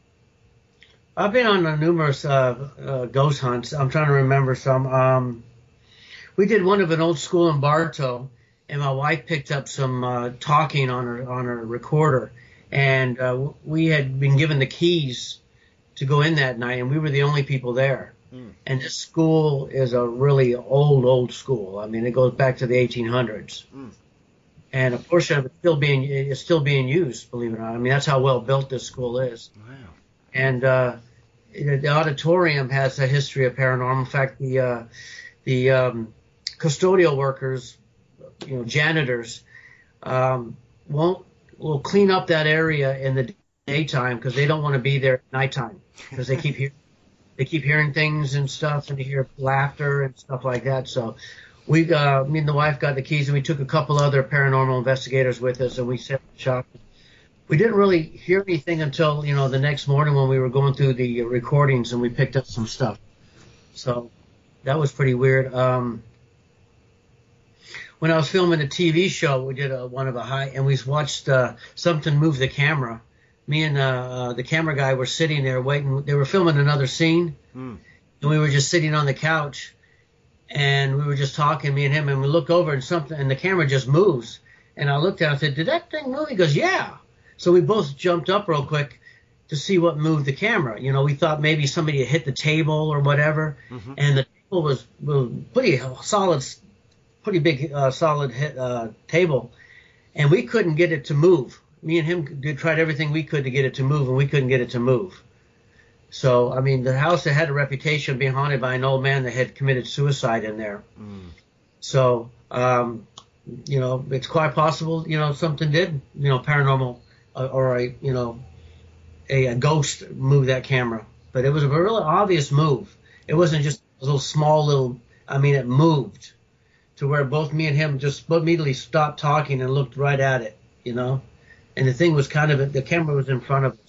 I've been on uh, numerous uh, uh, ghost hunts. I'm trying to remember some. Um, we did one of an old school in Bartow, and my wife picked up some uh, talking on her on her recorder, and uh, we had been given the keys to go in that night, and we were the only people there. Mm. And this school is a really old, old school. I mean, it goes back to the eighteen hundreds. Mm. And a portion of it still being is still being used, believe it or not. I mean, that's how well built this school is. Wow. And uh, the auditorium has a history of paranormal. In fact, the uh, the um, custodial workers, you know, janitors, um, won't will clean up that area in the daytime because they don't want to be there at nighttime because they keep hearing they keep hearing things and stuff, and they hear laughter and stuff like that. So. We, uh, me and the wife got the keys, and we took a couple other paranormal investigators with us, and we set up shop. We didn't really hear anything until, you know, the next morning when we were going through the recordings, and we picked up some stuff. So that was pretty weird. Um, when I was filming a T V show, we did a, one of a high, and we watched uh, something move the camera. Me and uh, the camera guy were sitting there waiting. They were filming another scene, mm. and we were just sitting on the couch. And we were just talking, me and him, and we look over and something, and the camera just moves. And I looked at him and said, "Did that thing move?" He goes, "Yeah." So we both jumped up real quick to see what moved the camera. You know, we thought maybe somebody had hit the table or whatever. Mm-hmm. And the table was, was pretty solid, pretty big, uh, solid hit, uh, table. And we couldn't get it to move. Me and him did, tried everything we could to get it to move, and we couldn't get it to move. So, I mean, the house had a reputation of being haunted by an old man that had committed suicide in there. Mm. So, um, you know, it's quite possible, you know, something did, you know, paranormal uh, or a, you know, a, a ghost move that camera. But it was a really obvious move. It wasn't just a little small little, I mean, it moved to where both me and him just immediately stopped talking and looked right at it, you know. And the thing was kind of, the camera was in front of us.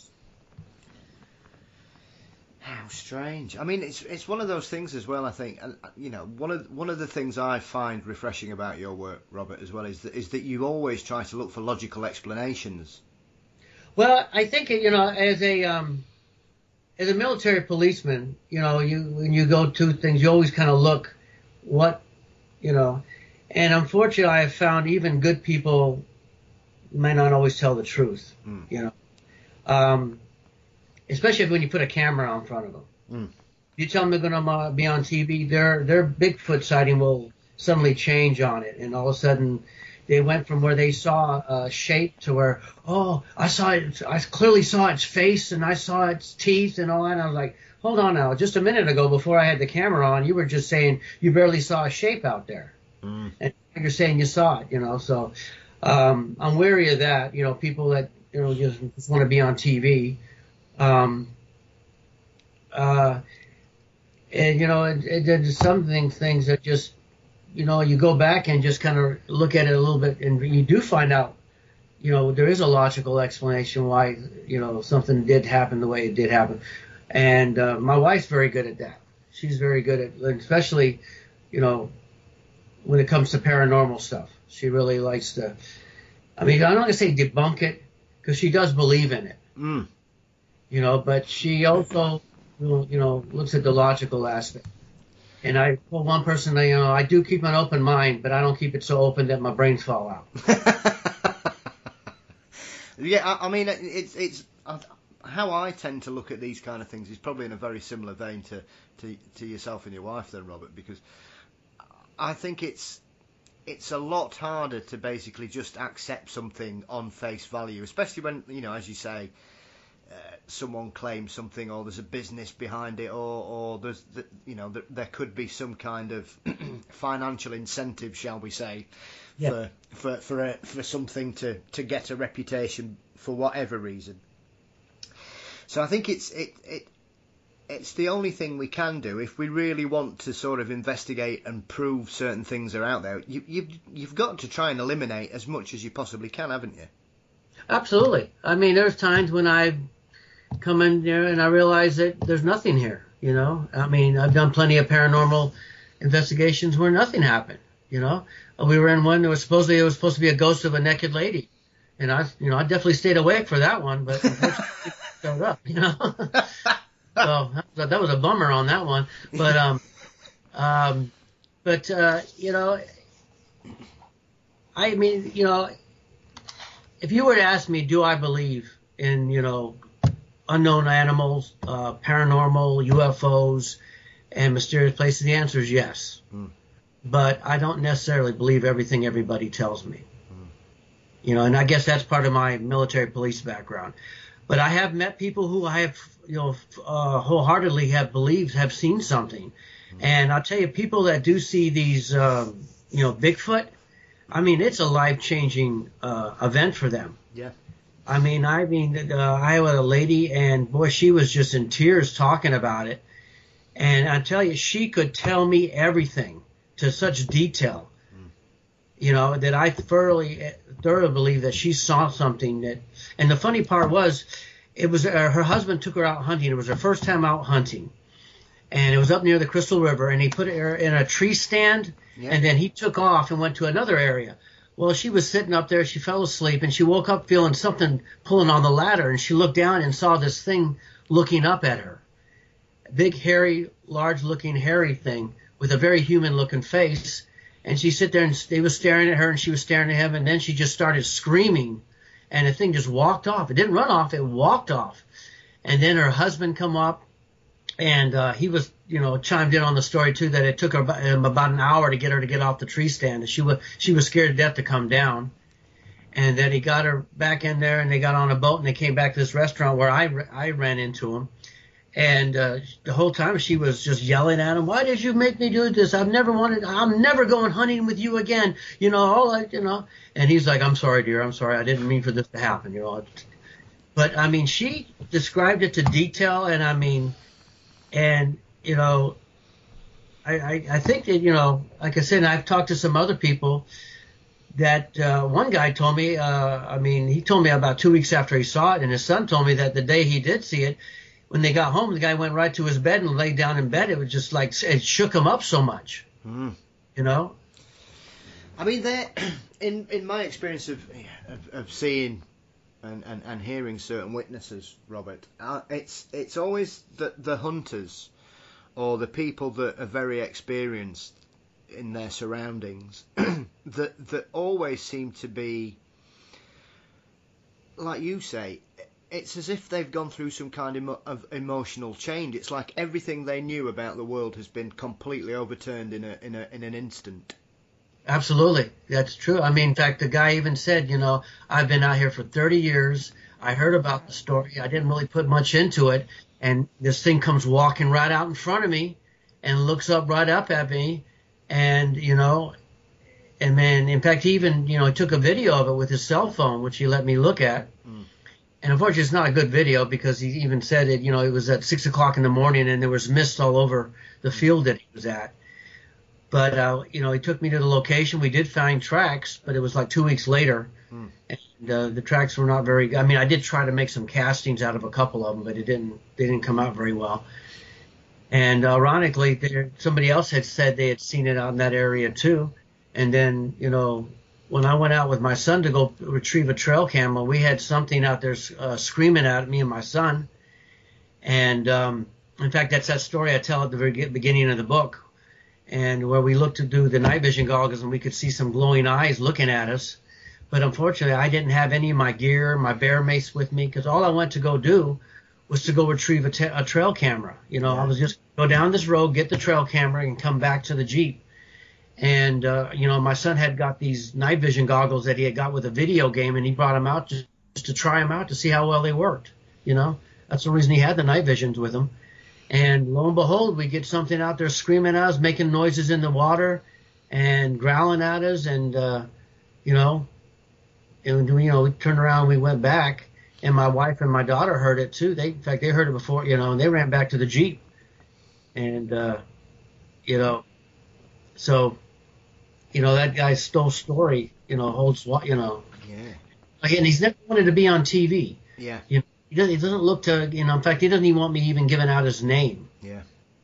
How strange. I mean, it's it's one of those things as well, I think. And you know, one of one of the things I find refreshing about your work, Robert, as well, is that, is that you always try to look for logical explanations. Well, I think, you know, as a um, as a military policeman, you know, you when you go to things, you always kind of look what, you know, and unfortunately, I have found even good people may not always tell the truth, mm. you know. Um, Especially when you put a camera in front of them. Mm. You tell them they're going to be on T V, their their Bigfoot sighting will suddenly change on it. And all of a sudden, they went from where they saw a shape to where, oh, I saw it, I clearly saw its face and I saw its teeth and all that. And I was like, hold on now. Just a minute ago, before I had the camera on, you were just saying you barely saw a shape out there. Mm. And you're saying you saw it, you know. So um, I'm wary of that. You know, people that, you know, just, just want to be on T V. Um, uh, and, you know, it, it, there's some things, things that just, you know, you go back and just kind of look at it a little bit, and you do find out, you know, there is a logical explanation why, you know, something did happen the way it did happen. And uh, my wife's very good at that. She's very good at, especially, you know, when it comes to paranormal stuff. She really likes to, I mean, I'm not going to say debunk it, because she does believe in it. Mm. You know, but she also, you know, looks at the logical aspect. And I told one person, you know, I do keep an open mind, but I don't keep it so open that my brains fall out. Yeah, I, I mean, it's it's uh, how I tend to look at these kind of things is probably in a very similar vein to, to, to yourself and your wife, then, Robert, because I think it's it's a lot harder to basically just accept something on face value, especially when, you know, as you say, Uh, someone claims something, or there's a business behind it, or, or there's, the, you know, the, there could be some kind of financial incentive, shall we say, yeah. for for for, a, for something to, to get a reputation for whatever reason. So I think it's it it it's the only thing we can do if we really want to sort of investigate and prove certain things are out there. You you you've got to try and eliminate as much as you possibly can, haven't you? Absolutely. I mean, there's times when I come in there and I realize that there's nothing here, you know. I mean, I've done plenty of paranormal investigations where nothing happened, you know. We were in one that was supposedly, it was supposed to be a ghost of a naked lady. And I, you know, I definitely stayed awake for that one, but unfortunately it showed up, you know. So that, that was a bummer on that one. But, um, um, but uh, you know, I mean, you know, if you were to ask me, do I believe in, you know, unknown animals, uh, paranormal, U F Os, and mysterious places, the answer is yes. Mm. But I don't necessarily believe everything everybody tells me. Mm. You know, and I guess that's part of my military police background. But I have met people who I have, you know, uh, wholeheartedly have believed, have seen something. Mm. And I'll tell you, people that do see these, um, you know, Bigfoot, I mean, it's a life-changing uh, event for them. Yeah. I mean, I mean, uh, I had a lady, and boy, she was just in tears talking about it. And I tell you, she could tell me everything to such detail, mm. you know, that I thoroughly, thoroughly believe that she saw something that. And the funny part was, it was uh, her husband took her out hunting. It was her first time out hunting, and it was up near the Crystal River. And he put her in a tree stand, yeah. and then he took off and went to another area. Well, she was sitting up there. She fell asleep, and she woke up feeling something pulling on the ladder, and she looked down and saw this thing looking up at her. Big, hairy, large-looking, hairy thing with a very human-looking face. And she sit there, and they was staring at her, and she was staring at him, and then she just started screaming, and the thing just walked off. It didn't run off. It walked off. And then her husband come up, and uh, he was, you know, chimed in on the story, too, that it took her about, um, about an hour to get her to get off the tree stand. And she was, she was scared to death to come down. And then he got her back in there, and they got on a boat, and they came back to this restaurant where I, I ran into him. And uh, the whole time she was just yelling at him, "Why did you make me do this? I've never wanted, I'm never going hunting with you again. You know, all that, you know." And he's like, "I'm sorry, dear. I'm sorry. I didn't mean for this to happen." You know. But, I mean, she described it to detail, and, I mean, and, you know, I, I, I think that, you know, like I said, I've talked to some other people that uh, one guy told me, uh, I mean, he told me about two weeks after he saw it, and his son told me that the day he did see it, when they got home, the guy went right to his bed and laid down in bed. It was just like, it shook him up so much, mm. you know? I mean, in in my experience of of, of seeing and, and, and hearing certain witnesses, Robert, uh, it's it's always the, the hunters or the people that are very experienced in their surroundings that that always seem to be, like you say, it's as if they've gone through some kind of, of emotional change. It's like everything they knew about the world has been completely overturned in a in a in an instant. Absolutely, that's true. I mean, in fact, the guy even said, you know, I've been out here for thirty years. I heard about the story. I didn't really put much into it, and this thing comes walking right out in front of me, and looks up right up at me, and you know, and then in fact, he even you know he took a video of it with his cell phone, which he let me look at. Mm. And unfortunately, it's not a good video because he even said it, you know, it was at six o'clock in the morning and there was mist all over the field that he was at. But, uh, you know, he took me to the location. We did find tracks, but it was like two weeks later. Hmm. And uh, the tracks were not very good. I mean, I did try to make some castings out of a couple of them, but it didn't, they didn't come out very well. And ironically, there, somebody else had said they had seen it out in that area too. And then, you know, when I went out with my son to go retrieve a trail camera, we had something out there uh, screaming at me and my son. And um, in fact, that's that story I tell at the very beginning of the book, and where we looked to do the night vision goggles and we could see some glowing eyes looking at us. But unfortunately, I didn't have any of my gear, my bear mace with me, because all I went to go do was to go retrieve a, t- a trail camera. You know, I was just go down this road, get the trail camera, and come back to the Jeep. And, uh, you know, my son had got these night vision goggles that he had got with a video game, and he brought them out just, just to try them out to see how well they worked. You know, that's the reason he had the night visions with him. And lo and behold, we get something out there screaming at us, making noises in the water and growling at us. And, uh, you know, and, you know, we turned around, we went back, and my wife and my daughter heard it too. They, in fact, they heard it before, you know, and they ran back to the Jeep. And, uh, you know, so, you know, that guy's still story, you know, holds what, you know. Yeah. Again, he's never wanted to be on T V. Yeah. You know, he doesn't, he doesn't look to, you know, in fact, he doesn't even want me even giving out his name. Yeah.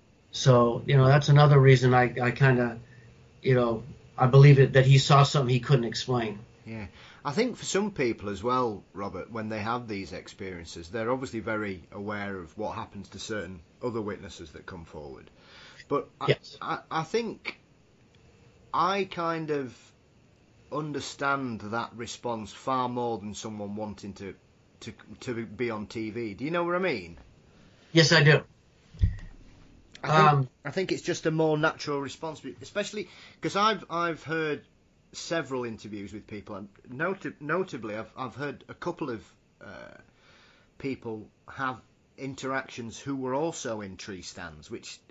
So, you know, that's another reason I, I kind of, you know, I believe it, that he saw something he couldn't explain. Yeah. I think for some people as well, Robert, when they have these experiences, they're obviously very aware of what happens to certain other witnesses that come forward. But Yes. I, I, I think I kind of understand that response far more than someone wanting to, to, to be on T V. Do you know what I mean? Yes, I do. I think, Um, I think it's just a more natural response, especially because I've I've heard several interviews with people, and noti- notably I've I've heard a couple of uh, people have interactions who were also in tree stands, which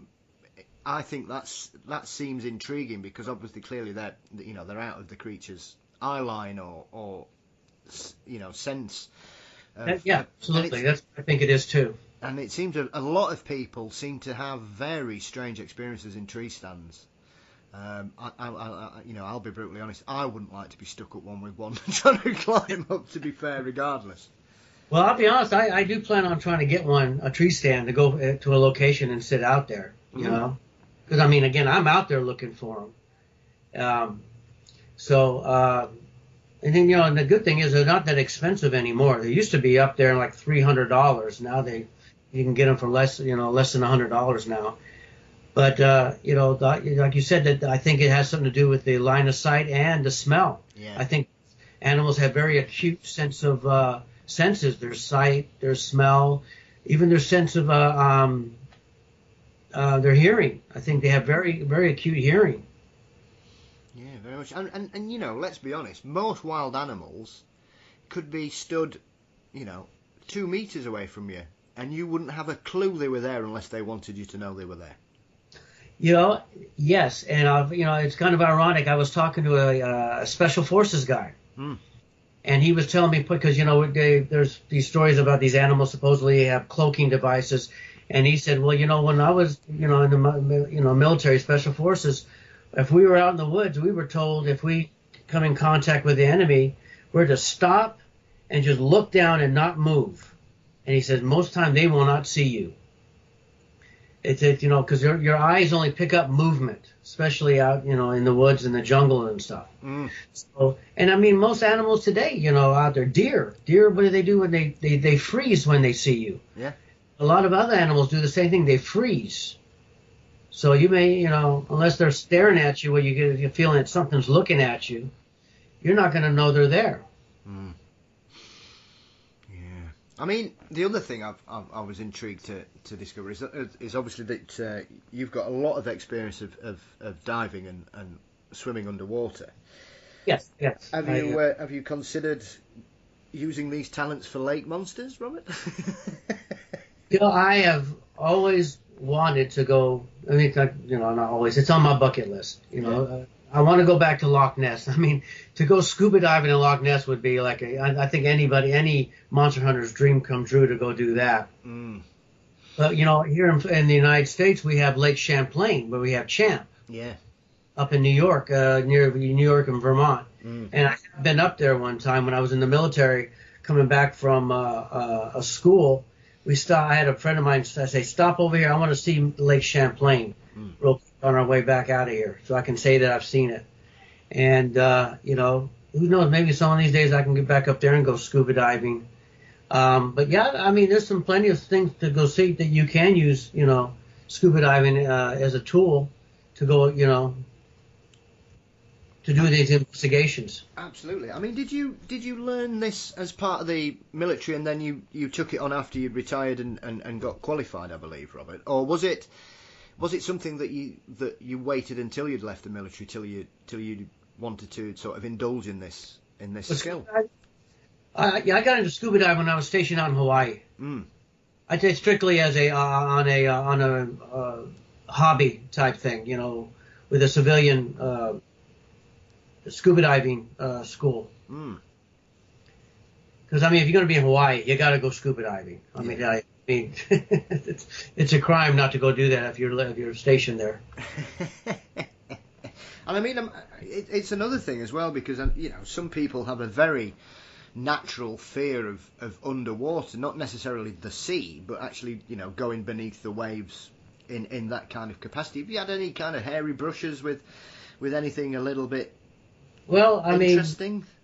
I think that's that seems intriguing because obviously clearly they're you know they're out of the creature's eye line or or you know sense. Of, yeah, absolutely. That's I think it is too. And it seems a, a lot of people seem to have very strange experiences in tree stands. Um, I, I, I, you know, I'll be brutally honest. I wouldn't like to be stuck up one with one trying to climb up. To be fair, regardless. Well, I'll be honest. I, I do plan on trying to get one, a tree stand, to go to a location and sit out there. You Mm-hmm. know, because I mean, again, I'm out there looking for them. Um, so, uh, and then you know, and the good thing is they're not that expensive anymore. They used to be up there like three hundred dollars. Now they you can get them for less, you know, less than a hundred dollars now. But uh, you know, the, like you said, that I think it has something to do with the line of sight and the smell. Yeah. I think animals have very acute sense of uh, senses. Their sight, their smell, even their sense of uh, um, uh, their hearing. I think they have very, very acute hearing. Yeah, very much. And, and and you know, let's be honest. Most wild animals could be stood, you know, two meters away from you, and you wouldn't have a clue they were there unless they wanted you to know they were there. You know, yes, and I've, you know, it's kind of ironic. I was talking to a, uh, a special forces guy, Mm. and he was telling me because you know they, there's these stories about these animals supposedly have cloaking devices, and he said, well, you know, when I was, you know, in the mi- you know military special forces, if we were out in the woods, we were told if we come in contact with the enemy, we're to stop and just look down and not move. And he says most time they will not see you. It's it, you know, because your your eyes only pick up movement, especially out, you know, in the woods and the jungle and stuff. Mm. So, and I mean, most animals today, you know, out there, deer, deer, what do they do when they they they freeze when they see you? Yeah. A lot of other animals do the same thing. They freeze. So you may, you know, unless they're staring at you, where you get you're feeling that something's looking at you, you're not going to know they're there. Mm. Yeah. I mean, the other thing I've, I've, I was intrigued to, to discover is, is obviously that uh, you've got a lot of experience of, of, of diving and, and swimming underwater. Yes, yes. Have I, you uh, uh, have you considered using these talents for lake monsters, Robert? You know, I have always wanted to go. I mean, like, you know, not always. It's on my bucket list. You know, Yeah. uh, I want to go back to Loch Ness. I mean, to go scuba diving in Loch Ness would be like a. I, I think anybody, any monster hunter's dream come true to go do that. Mm. But you know, here in, in the United States, we have Lake Champlain, where we have Champ Yeah. up in New York, uh, near New York and Vermont. Mm. And I've been up there one time when I was in the military, coming back from uh, uh, a school. We stopped. I had a friend of mine say, "Stop over here. I want to see Lake Champlain." Mm. Real quick on our way back out of here, so I can say that I've seen it. And uh, you know, who knows? Maybe some of these days I can get back up there and go scuba diving. Um, but yeah, I mean, there's some plenty of things to go see that you can use. You know, scuba diving uh, as a tool to go. You know, to do these investigations. Absolutely. I mean, did you did you learn this as part of the military, and then you, you took it on after you'd retired and, and, and got qualified, I believe, Robert? Or was it was it something that you that you waited until you'd left the military till you till you wanted to sort of indulge in this in this But skill? I, yeah, I got into scuba diving when I was stationed out in Hawaii. Mm. I did strictly as a uh, on a uh, on a uh, hobby type thing, you know, with a civilian uh, scuba diving uh, school. Mm. Because I mean, if you're going to be in Hawaii, you got to go scuba diving. I Yeah. mean, I mean, it's it's a crime not to go do that if you're if you're stationed there. And I mean, um, it, it's another thing as well because um, you know some people have a very natural fear of, of underwater, not necessarily the sea, but actually you know going beneath the waves in, in that kind of capacity. Have you had any kind of hairy brushes with with anything a little bit Well, I mean, interesting?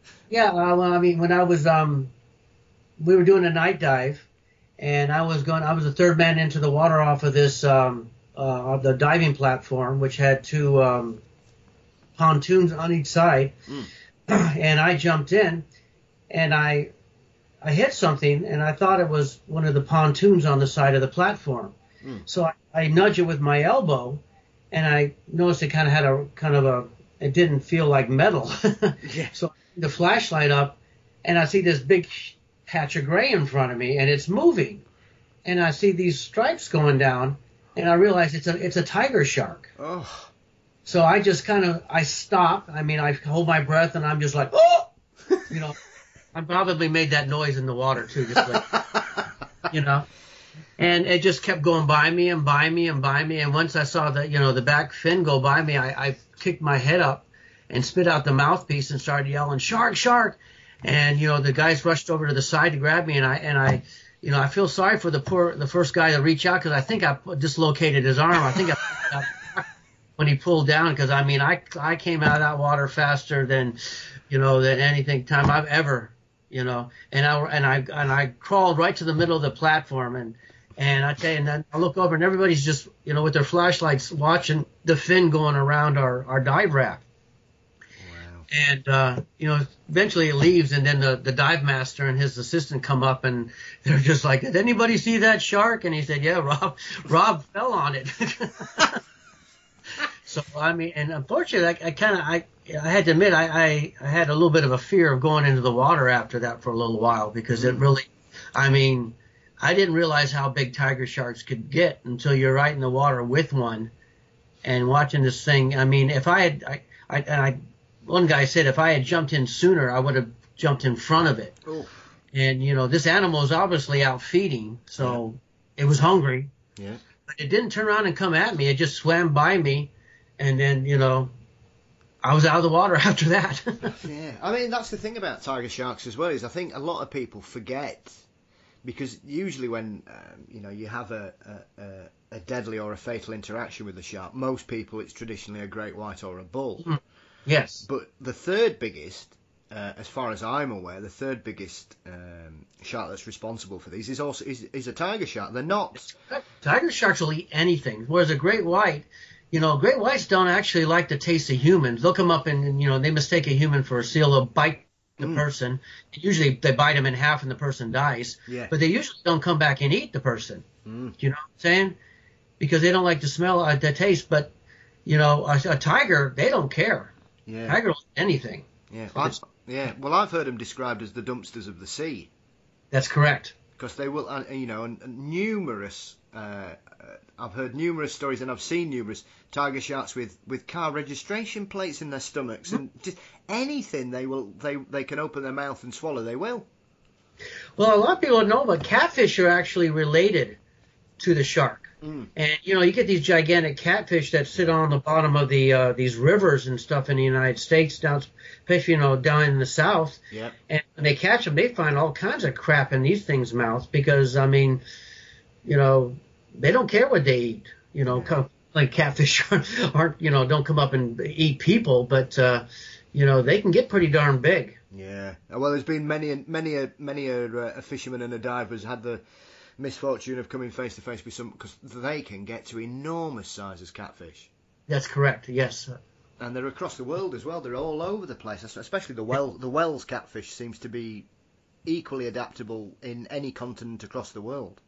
Yeah, uh, well, I mean, when I was, um, we were doing a night dive, and I was going, I was the third man into the water off of this, um, uh, of the diving platform, which had two um, pontoons on each side, Mm. and I jumped in, and I, I hit something, and I thought it was one of the pontoons on the side of the platform. Mm. So I, I nudge it with my elbow, and I noticed it kind of had a kind of a, it didn't feel like metal. Yeah. So I bring the flashlight up, and I see this big patch of gray in front of me, and it's moving, and I see these stripes going down, and I realize it's a it's a tiger shark. Oh. So I just kind of I stop. I mean, I hold my breath, and I'm just like, oh, you know, I probably made that noise in the water too, just like, you know. And it just kept going by me and by me and by me. And once I saw the, you know, the back fin go by me, I, I kicked my head up and spit out the mouthpiece and started yelling, "Shark, shark!" And, you know, the guys rushed over to the side to grab me. And I, and I, you know, I feel sorry for the poor, the first guy to reach out, because I think I dislocated his arm. I think I, when he pulled down, because I mean, I, I came out of that water faster than, you know, than anything time I've ever, you know, and I, and I, and I crawled right to the middle of the platform, and, And I tell you, and then I look over, and everybody's just, you know, with their flashlights watching the fin going around our, our dive raft. Wow. And, uh, you know, eventually it leaves, and then the, the dive master and his assistant come up, and they're just like, "Did anybody see that shark?" And he said, "Yeah, Rob, Rob fell on it." So, I mean, and unfortunately, I, I kind of, I, I had to admit, I, I, I had a little bit of a fear of going into the water after that for a little while, because it really, I mean, I didn't realize how big tiger sharks could get until you're right in the water with one and watching this thing. I mean, if I had, I, I, and I, one guy said if I had jumped in sooner, I would have jumped in front of it. Oof. And, you know, this animal is obviously out feeding, so yeah. It was hungry. Yeah. But it didn't turn around and come at me. It just swam by me. And then, you know, I was out of the water after that. Yeah. I mean, that's the thing about tiger sharks as well, is I think a lot of people forget. Because usually when, um, you know, you have a, a, a deadly or a fatal interaction with a shark, most people, it's traditionally a great white or a bull. Mm. Yes. But the third biggest, uh, as far as I'm aware, the third biggest um, shark that's responsible for these is also is, is a tiger shark. They're not... Tiger sharks will eat anything, whereas a great white, you know, great whites don't actually like the taste of humans. They'll come up and, and you know, they mistake a human for a seal. They'll bite the mm. person. Usually they bite them in half and the person dies. Yeah. But they usually don't come back and eat the person. Mm. Do you know what I'm saying? Because they don't like the smell, uh, the taste. But, you know, a, a tiger, they don't care. Yeah. Tiger will eat anything. Yeah. I, yeah. Well, I've heard them described as the dumpsters of the sea. That's correct. Because they will, uh, you know, and, and numerous, uh, uh, I've heard numerous stories and I've seen numerous tiger sharks with, with car registration plates in their stomachs, and just anything they will, they, they can open their mouth and swallow, they will. Well, a lot of people don't know, but catfish are actually related to the shark. Mm. And, you know, you get these gigantic catfish that sit on the bottom of the uh, these rivers and stuff in the United States, down, especially, you know, down in the South. Yep. And when they catch them, they find all kinds of crap in these things' mouths because, I mean, you know, they don't care what they eat. You know, yeah. Like catfish aren't, you know, don't come up and eat people, but, uh, you know, they can get pretty darn big. Yeah. Well, there's been many, many, a, many a, a fisherman and a diver has had the misfortune of coming face to face with some, because they can get to enormous sizes catfish. That's correct. Yes. And they're across the world as well. They're all over the place. Especially the well, the Wells catfish seems to be equally adaptable in any continent across the world.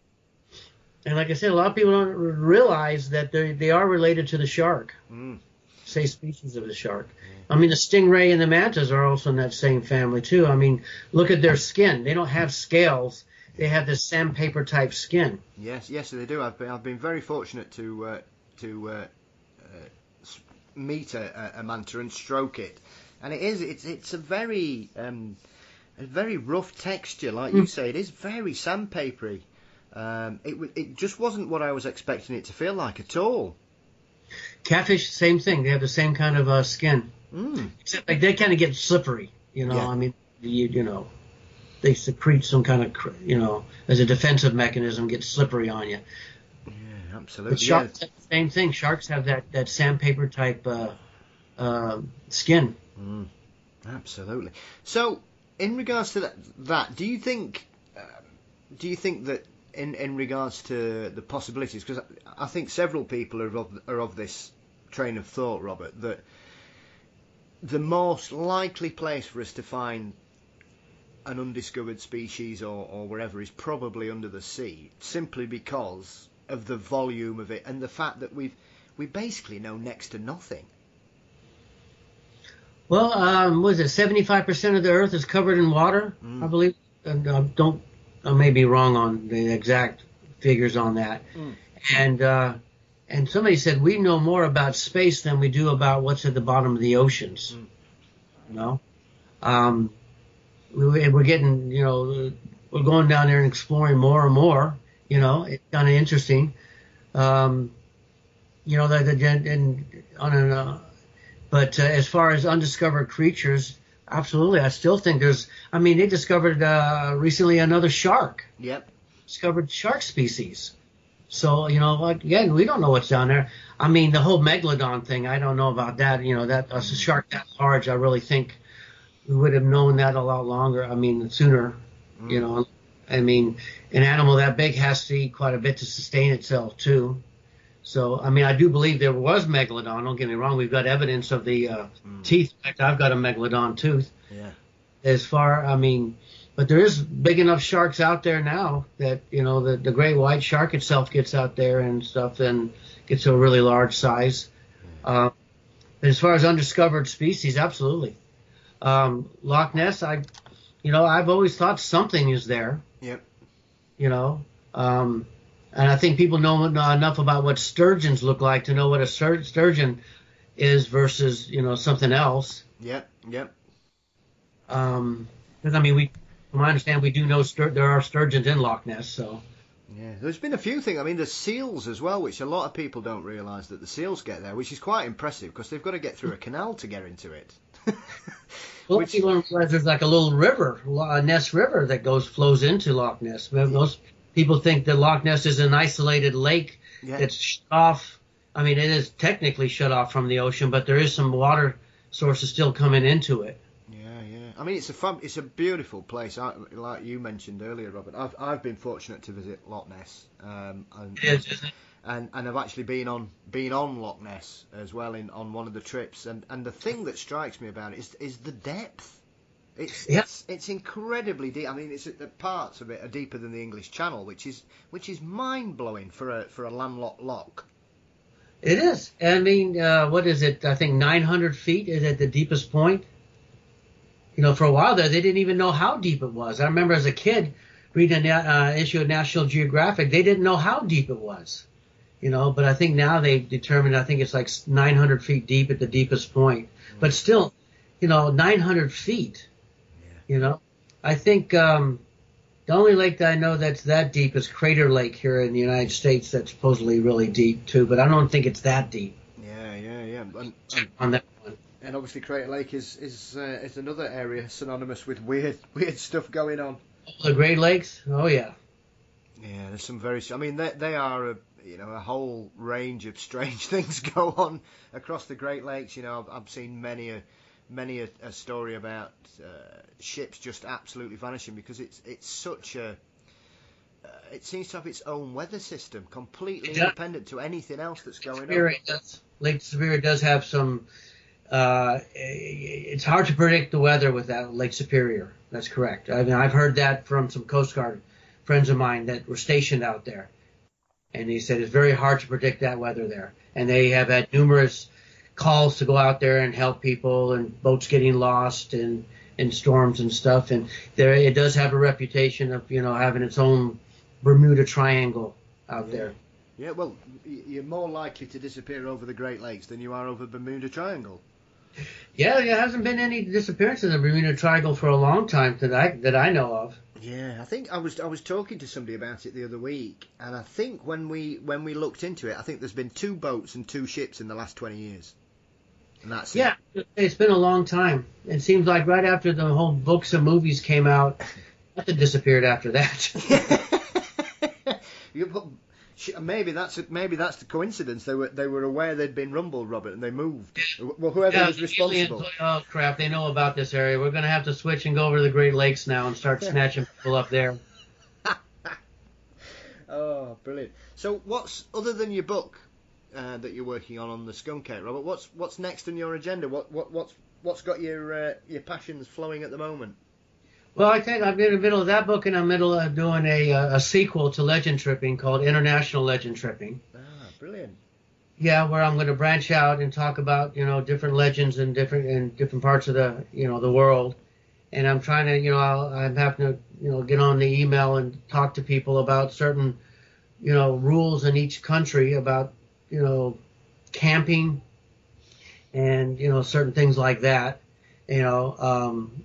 And like I said, a lot of people don't realize that they they are related to the shark. Mm. Say species of the shark. Yeah. I mean, the stingray and the mantas are also in that same family too. I mean, look at their skin. They don't have scales. They have this sandpaper type skin. Yes, yes, they do. I've been, I've been very fortunate to uh, to uh, uh, meet a, a manta and stroke it, and it is it's it's a very um, a very rough texture, like you mm. say. It is very sandpapery. Um, it it just wasn't what I was expecting it to feel like at all. Catfish, same thing. They have the same kind of uh, skin. Mm. Except like they kind of get slippery. You know, yeah. I mean, you you know. They secrete some kind of, you know, as a defensive mechanism, get slippery on you. Yeah, absolutely. But sharks yeah. have the same thing. Sharks have that, that sandpaper type uh, uh, skin. Mm. Absolutely. So, in regards to that, that do you think, uh, do you think that in in regards to the possibilities, because I think several people are of, are of this train of thought, Robert, that the most likely place for us to find an undiscovered species or, or wherever is probably under the sea, simply because of the volume of it and the fact that we've we basically know next to nothing. Well, um, was it seventy-five percent of the Earth is covered in water? Mm. I believe. And uh, don't, I may be wrong on the exact figures on that. Mm. And uh, and somebody said we know more about space than we do about what's at the bottom of the oceans. Mm. You know, um, we, we're getting, you know, we're going down there and exploring more and more. You know, it's kind of interesting. Um, you know, that and on an. Uh, But uh, as far as undiscovered creatures, absolutely, I still think there's. I mean, they discovered uh, recently another shark. Yep. Discovered shark species. So you know, again, we don't know what's down there. I mean, the whole megalodon thing, I don't know about that. You know, that a shark that large, I really think we would have known that a lot longer. I mean, sooner. Mm. You know, I mean, an animal that big has to eat quite a bit to sustain itself too. So, I mean, I do believe there was megalodon. Don't get me wrong. We've got evidence of the uh, mm. teeth. In fact, I've got a megalodon tooth. Yeah. As far, I mean, but there is big enough sharks out there now that, you know, the, the great white shark itself gets out there and stuff and gets to a really large size. Mm. Uh, but as far as undiscovered species, absolutely. Um, Loch Ness, I, you know, I've always thought something is there. Yep. You know, um, and I think people know enough about what sturgeons look like to know what a stur- sturgeon is versus, you know, something else. Yep, yep. Um, because I mean, we, from my understanding, we do know stur- there are sturgeons in Loch Ness. So. Yeah, there's been a few things. I mean, there's seals as well, which a lot of people don't realise that the seals get there, which is quite impressive because they've got to get through a canal to get into it. Well, which... people don't realize there's like a little river, a Ness River that goes flows into Loch Ness. Most people think that Loch Ness is an isolated lake yeah. that's shut off. I mean, it is technically shut off from the ocean, but there is some water sources still coming into it. Yeah, yeah. I mean, it's a fun, it's a beautiful place. I, like you mentioned earlier, Robert. I've I've been fortunate to visit Loch Ness. Um, and, it is, isn't it? And and I've actually been on been on Loch Ness as well in on one of the trips. And, and the thing that strikes me about it is is the depth. It's, yeah. it's it's incredibly deep. I mean, it's the parts of it are deeper than the English Channel, which is which is mind blowing for a for a landlocked loch. It is. I mean, uh, what is it? I think nine hundred feet is at the deepest point. You know, for a while there, they didn't even know how deep it was. I remember as a kid reading an uh, issue of National Geographic, they didn't know how deep it was. You know, but I think now they've determined. I think it's like nine hundred feet deep at the deepest point. Mm. But still, you know, nine hundred feet. You know, I think um, the only lake that I know that's that deep is Crater Lake here in the United States. That's supposedly really deep too, but I don't think it's that deep. Yeah, yeah, yeah. And, and, on that one. And obviously, Crater Lake is is uh, is another area synonymous with weird weird stuff going on. The Great Lakes. Oh yeah. Yeah, there's some very. I mean, they they are a you know a whole range of strange things go on across the Great Lakes. You know, I've, I've seen many a. Many a, a story about uh, ships just absolutely vanishing because it's it's such a uh, it seems to have its own weather system, completely yeah. independent to anything else that's going Superior on. Does, Lake Superior does have some. Uh, it's hard to predict the weather with that Lake Superior. That's correct. I mean, I've heard that from some Coast Guard friends of mine that were stationed out there, and he said it's very hard to predict that weather there, and they have had numerous calls to go out there and help people and boats getting lost and in storms and stuff. And there, it does have a reputation of, you know, having its own Bermuda Triangle out yeah. there. Yeah, well, you're more likely to disappear over the Great Lakes than you are over Bermuda Triangle. Yeah, there hasn't been any disappearance in the Bermuda Triangle for a long time that I that I know of. Yeah, I think I was I was talking to somebody about it the other week, and I think when we when we looked into it, I think there's been two boats and two ships in the last twenty years. And that's yeah, it. It's been a long time. It seems like right after the whole books and movies came out, nothing disappeared after that. you put, Maybe that's maybe that's the coincidence. They were they were aware they'd been rumbled, Robert, and they moved. Well, whoever Yeah, was responsible. Oh crap! They know about this area. We're going to have to switch and go over to the Great Lakes now and start snatching people up there. Oh, brilliant! So, what's other than your book uh, that you're working on on the skunk ape, Robert? What's what's next on your agenda? What what what's what's got your uh, your passions flowing at the moment? Well, I think I'm in the middle of that book, and I'm in the middle of doing a a sequel to Legend Tripping called International Legend Tripping. Ah, brilliant. Yeah, where I'm going to branch out and talk about, you know, different legends in different in different parts of the, you know, the world. And I'm trying to, you know, I'll, I'm having to, you know, get on the email and talk to people about certain, you know, rules in each country about, you know, camping and, you know, certain things like that, you know. Um,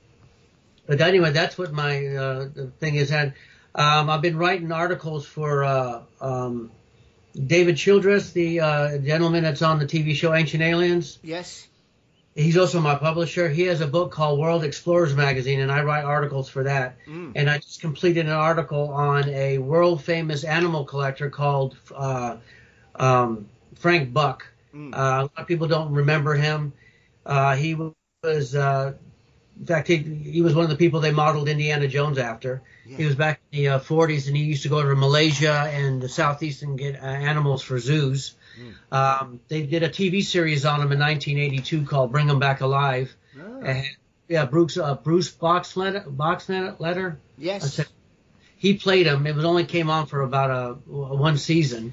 but anyway, that's what my uh, the thing is. And um, I've been writing articles for uh, um, David Childress, the uh, gentleman that's on the T V show Ancient Aliens. Yes. He's also my publisher. He has a book called World Explorers Magazine, and I write articles for that. Mm. And I just completed an article on a world-famous animal collector called uh, um, Frank Buck. Mm. Uh, a lot of people don't remember him. Uh, he was, uh, in fact, he, he was one of the people they modeled Indiana Jones after. Yeah. He was back in the uh, forties, and he used to go to Malaysia and the Southeast and get uh, animals for zoos. Mm. Um, they did a T V series on him in nineteen eighty-two called Bring 'Em Back Alive. Oh. Uh, yeah, Bruce uh, Bruce Boxletter. Boxletter. Yes. He played him. It was only came on for about a, a one season,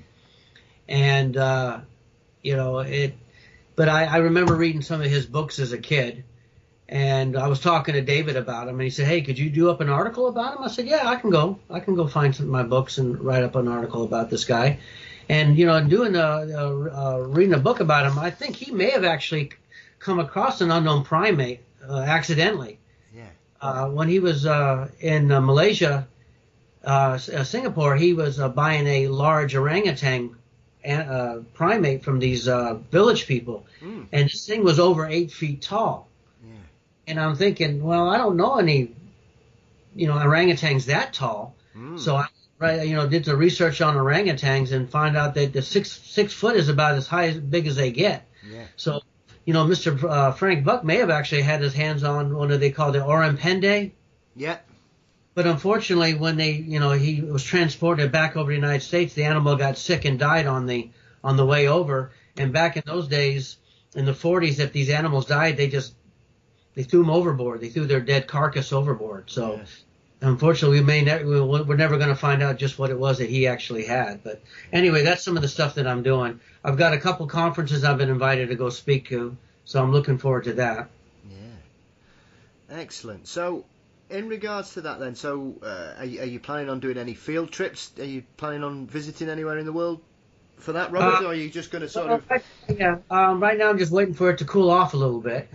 and uh, you know it. But I, I remember reading some of his books as a kid, and I was talking to David about him, and he said, "Hey, could you do up an article about him?" I said, "Yeah, I can go. I can go find some of my books and write up an article about this guy." And, you know, doing a, a, a reading a book about him, I think he may have actually come across an unknown primate uh, accidentally. Yeah. Uh, when he was uh, in uh, Malaysia, uh, Singapore, he was uh, buying a large orangutan uh, primate from these uh, village people. Mm. And this thing was over eight feet tall. Yeah. And I'm thinking, well, I don't know any, you know, orangutans that tall. Mm. So I Right, you know, did the research on orangutans and find out that the six six foot is about as high as big as they get. Yeah. So, you know, Mister Uh, Frank Buck may have actually had his hands on one of they call the orang pendai. Yeah. But unfortunately, when they, you know, he was transported back over to the United States, the animal got sick and died on the on the way over. And back in those days, in the forties, if these animals died, they just they threw them overboard. They threw their dead carcass overboard. So. Yes. Unfortunately, we may ne- we're never going to find out just what it was that he actually had. But anyway, that's some of the stuff that I'm doing. I've got a couple conferences I've been invited to go speak to, so I'm looking forward to that. Yeah, excellent. So, in regards to that, then, so uh, are, you, are you planning on doing any field trips? Are you planning on visiting anywhere in the world for that, Robert, uh, or are you just going to sort well, of? Yeah, um, right now I'm just waiting for it to cool off a little bit.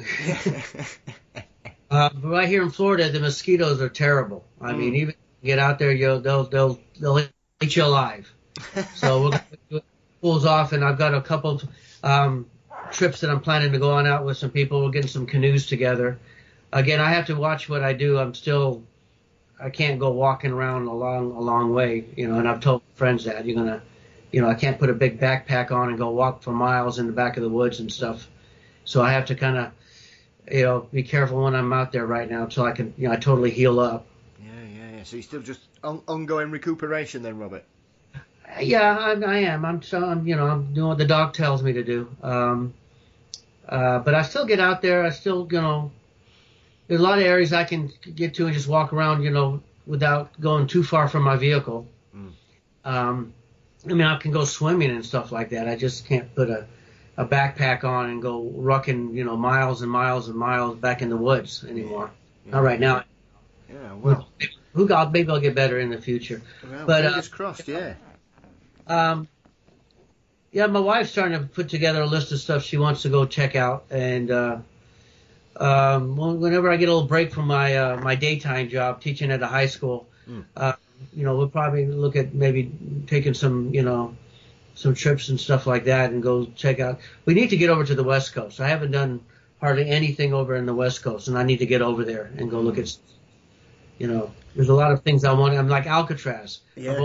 Uh, but right here in Florida, the mosquitoes are terrible. I mm. mean, even if you get out there, you'll, they'll they'll they'll eat you alive. So we'll it cools off, and I've got a couple um, trips that I'm planning to go on out with some people. We're getting some canoes together. Again, I have to watch what I do. I'm still, I can't go walking around a long a long way, you know. And I've told friends that you're gonna, you know, I can't put a big backpack on and go walk for miles in the back of the woods and stuff. So I have to kind of. You know, be careful when I'm out there right now until I can, you know, I totally heal up. Yeah, yeah, yeah. So you're still just on, ongoing recuperation then, Robert? Yeah, I, I am. I'm, so, I'm, you know, I'm doing what the doc tells me to do. Um, uh, but I still get out there. I still, you know, there's a lot of areas I can get to and just walk around, you know, without going too far from my vehicle. Mm. Um, I mean, I can go swimming and stuff like that. I just can't put a a backpack on and go rucking, you know, miles and miles and miles back in the woods anymore. Yeah. Not right now. Yeah, well. Who got, maybe I'll get better in the future. Well, but, fingers uh, crossed, yeah. Um, yeah, my wife's starting to put together a list of stuff she wants to go check out. And uh, um, whenever I get a little break from my uh, my daytime job teaching at a high school, mm. uh, you know, we'll probably look at maybe taking some, you know, some trips and stuff like that and go check out. We need to get over to the West Coast. I haven't done hardly anything over in the West Coast, and I need to get over there and go look at, you know, there's a lot of things I want. I'm like Alcatraz. Yeah. I've always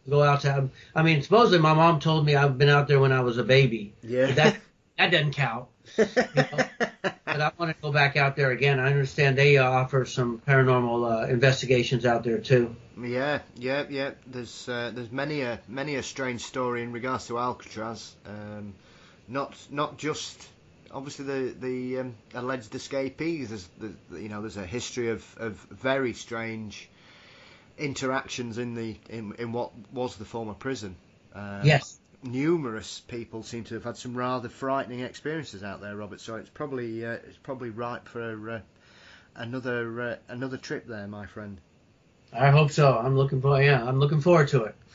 go out to. I mean, supposedly my mom told me I've been out there when I was a baby. Yeah. But that that doesn't count. You know? But I want to go back out there again. I understand they uh, offer some paranormal uh, investigations out there too. Yeah, yeah, yeah. There's uh, there's many a many a strange story in regards to Alcatraz. Um, not not just obviously the the um, alleged escapees. There's the, you know there's a history of, of very strange interactions in the in, in what was the former prison. Um, Yes. Numerous people seem to have had some rather frightening experiences out there, Robert. So it's probably uh, it's probably ripe for uh, another uh, another trip there, my friend. I hope so. I'm looking for. Yeah, I'm looking forward to it.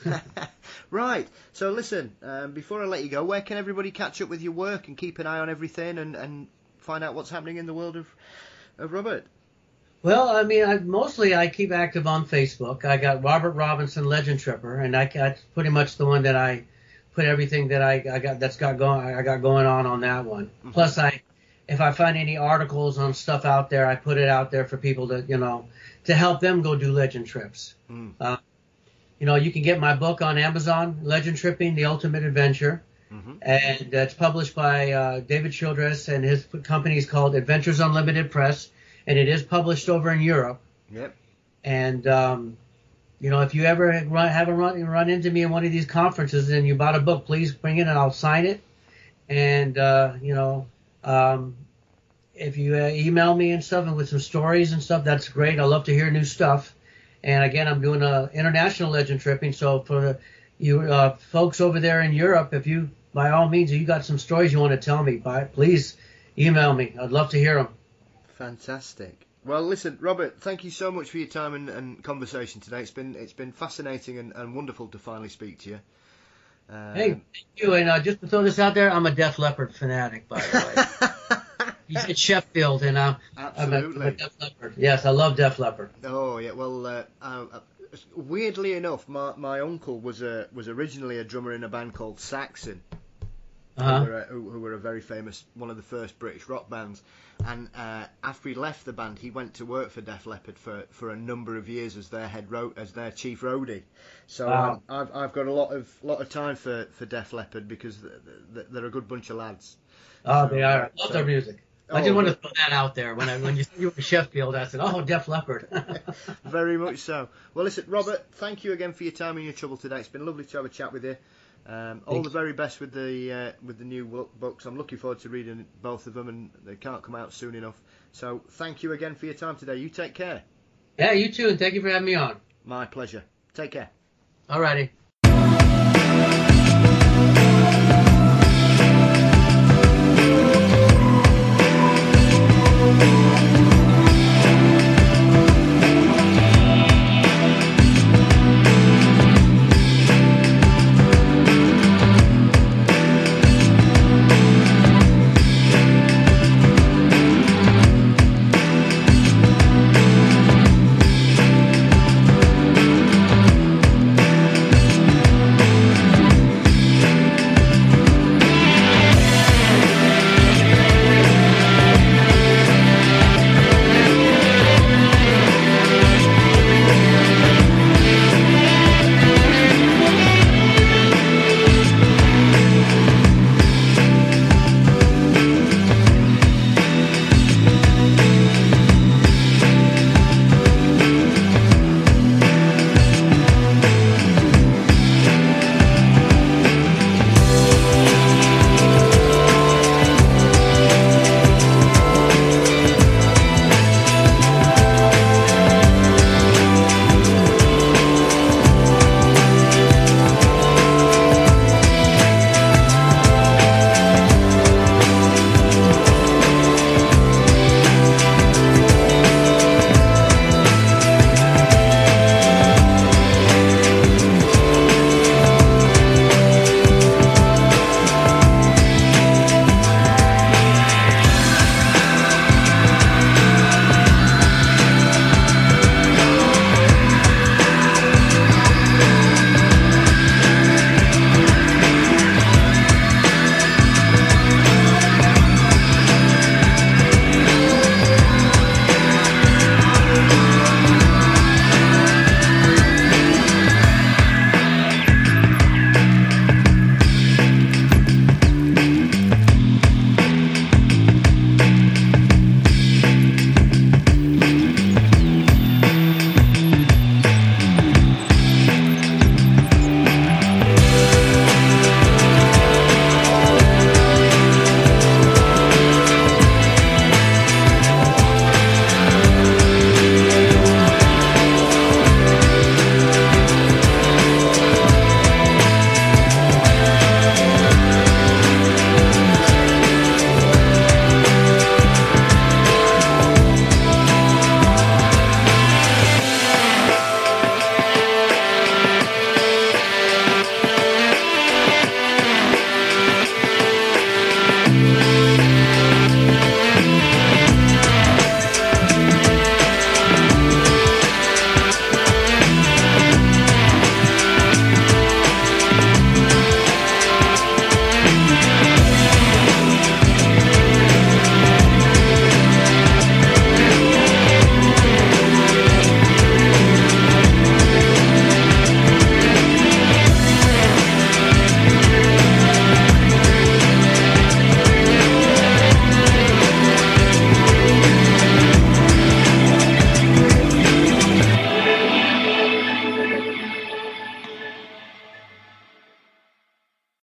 Right. So listen, um, before I let you go, where can everybody catch up with your work and keep an eye on everything and, and find out what's happening in the world of of Robert? Well, I mean, I, mostly I keep active on Facebook. I got Robert Robinson, Legend Tripper, and I that's pretty much the one that I put everything that I, I got that's got going I got going on on that one. Mm-hmm. Plus, I if I find any articles on stuff out there, I put it out there for people to you know to help them go do legend trips. Mm. Uh, you know, you can get my book on Amazon, Legend Tripping: The Ultimate Adventure, mm-hmm. and it's published by uh, David Childress, and his company is called Adventures Unlimited Press, and it is published over in Europe. Yep. And um, you know, if you ever run, have a run, run into me in one of these conferences and you bought a book, please bring it and I'll sign it. And, uh, you know, um, if you uh, email me and stuff and with some stories and stuff, that's great. I love to hear new stuff. And again, I'm doing a international legend tripping. So for the, you uh, folks over there in Europe, if you, by all means, if you got some stories you want to tell me, by, please email me. I'd love to hear them. Fantastic. Well, listen, Robert, thank you so much for your time and, and conversation today. It's been it's been fascinating and, and wonderful to finally speak to you. Um, hey, thank you. And uh, just to throw this out there, I'm a Def Leppard fanatic, by the way. He's at Sheffield, and I'm, I'm, a, I'm a Def Leppard. Yes, I love Def Leppard. Oh yeah, well, uh, uh, weirdly enough, my my uncle was a was originally a drummer in a band called Saxon. Uh-huh. Who, were a, who, who were a very famous, one of the first British rock bands. And uh, after he left the band, he went to work for Def Leppard for, for a number of years as their head ro- as their chief roadie. So wow. um, I've I've got a lot of lot of time for, for Def Leppard because they're a good bunch of lads. Oh, so, they are. I love so, their music. I oh, just want to throw that out there. When I when you said you were Sheffield, I said, "Oh, Def Leppard." Very much so. Well, listen, Robert, thank you again for your time and your trouble today. It's been lovely to have a chat with you. Um, all the very best with the uh, with the new books. I'm looking forward to reading both of them, and they can't come out soon enough. So thank you again for your time today. You take care. Yeah, you too, and thank you for having me on. My pleasure. Take care. All righty.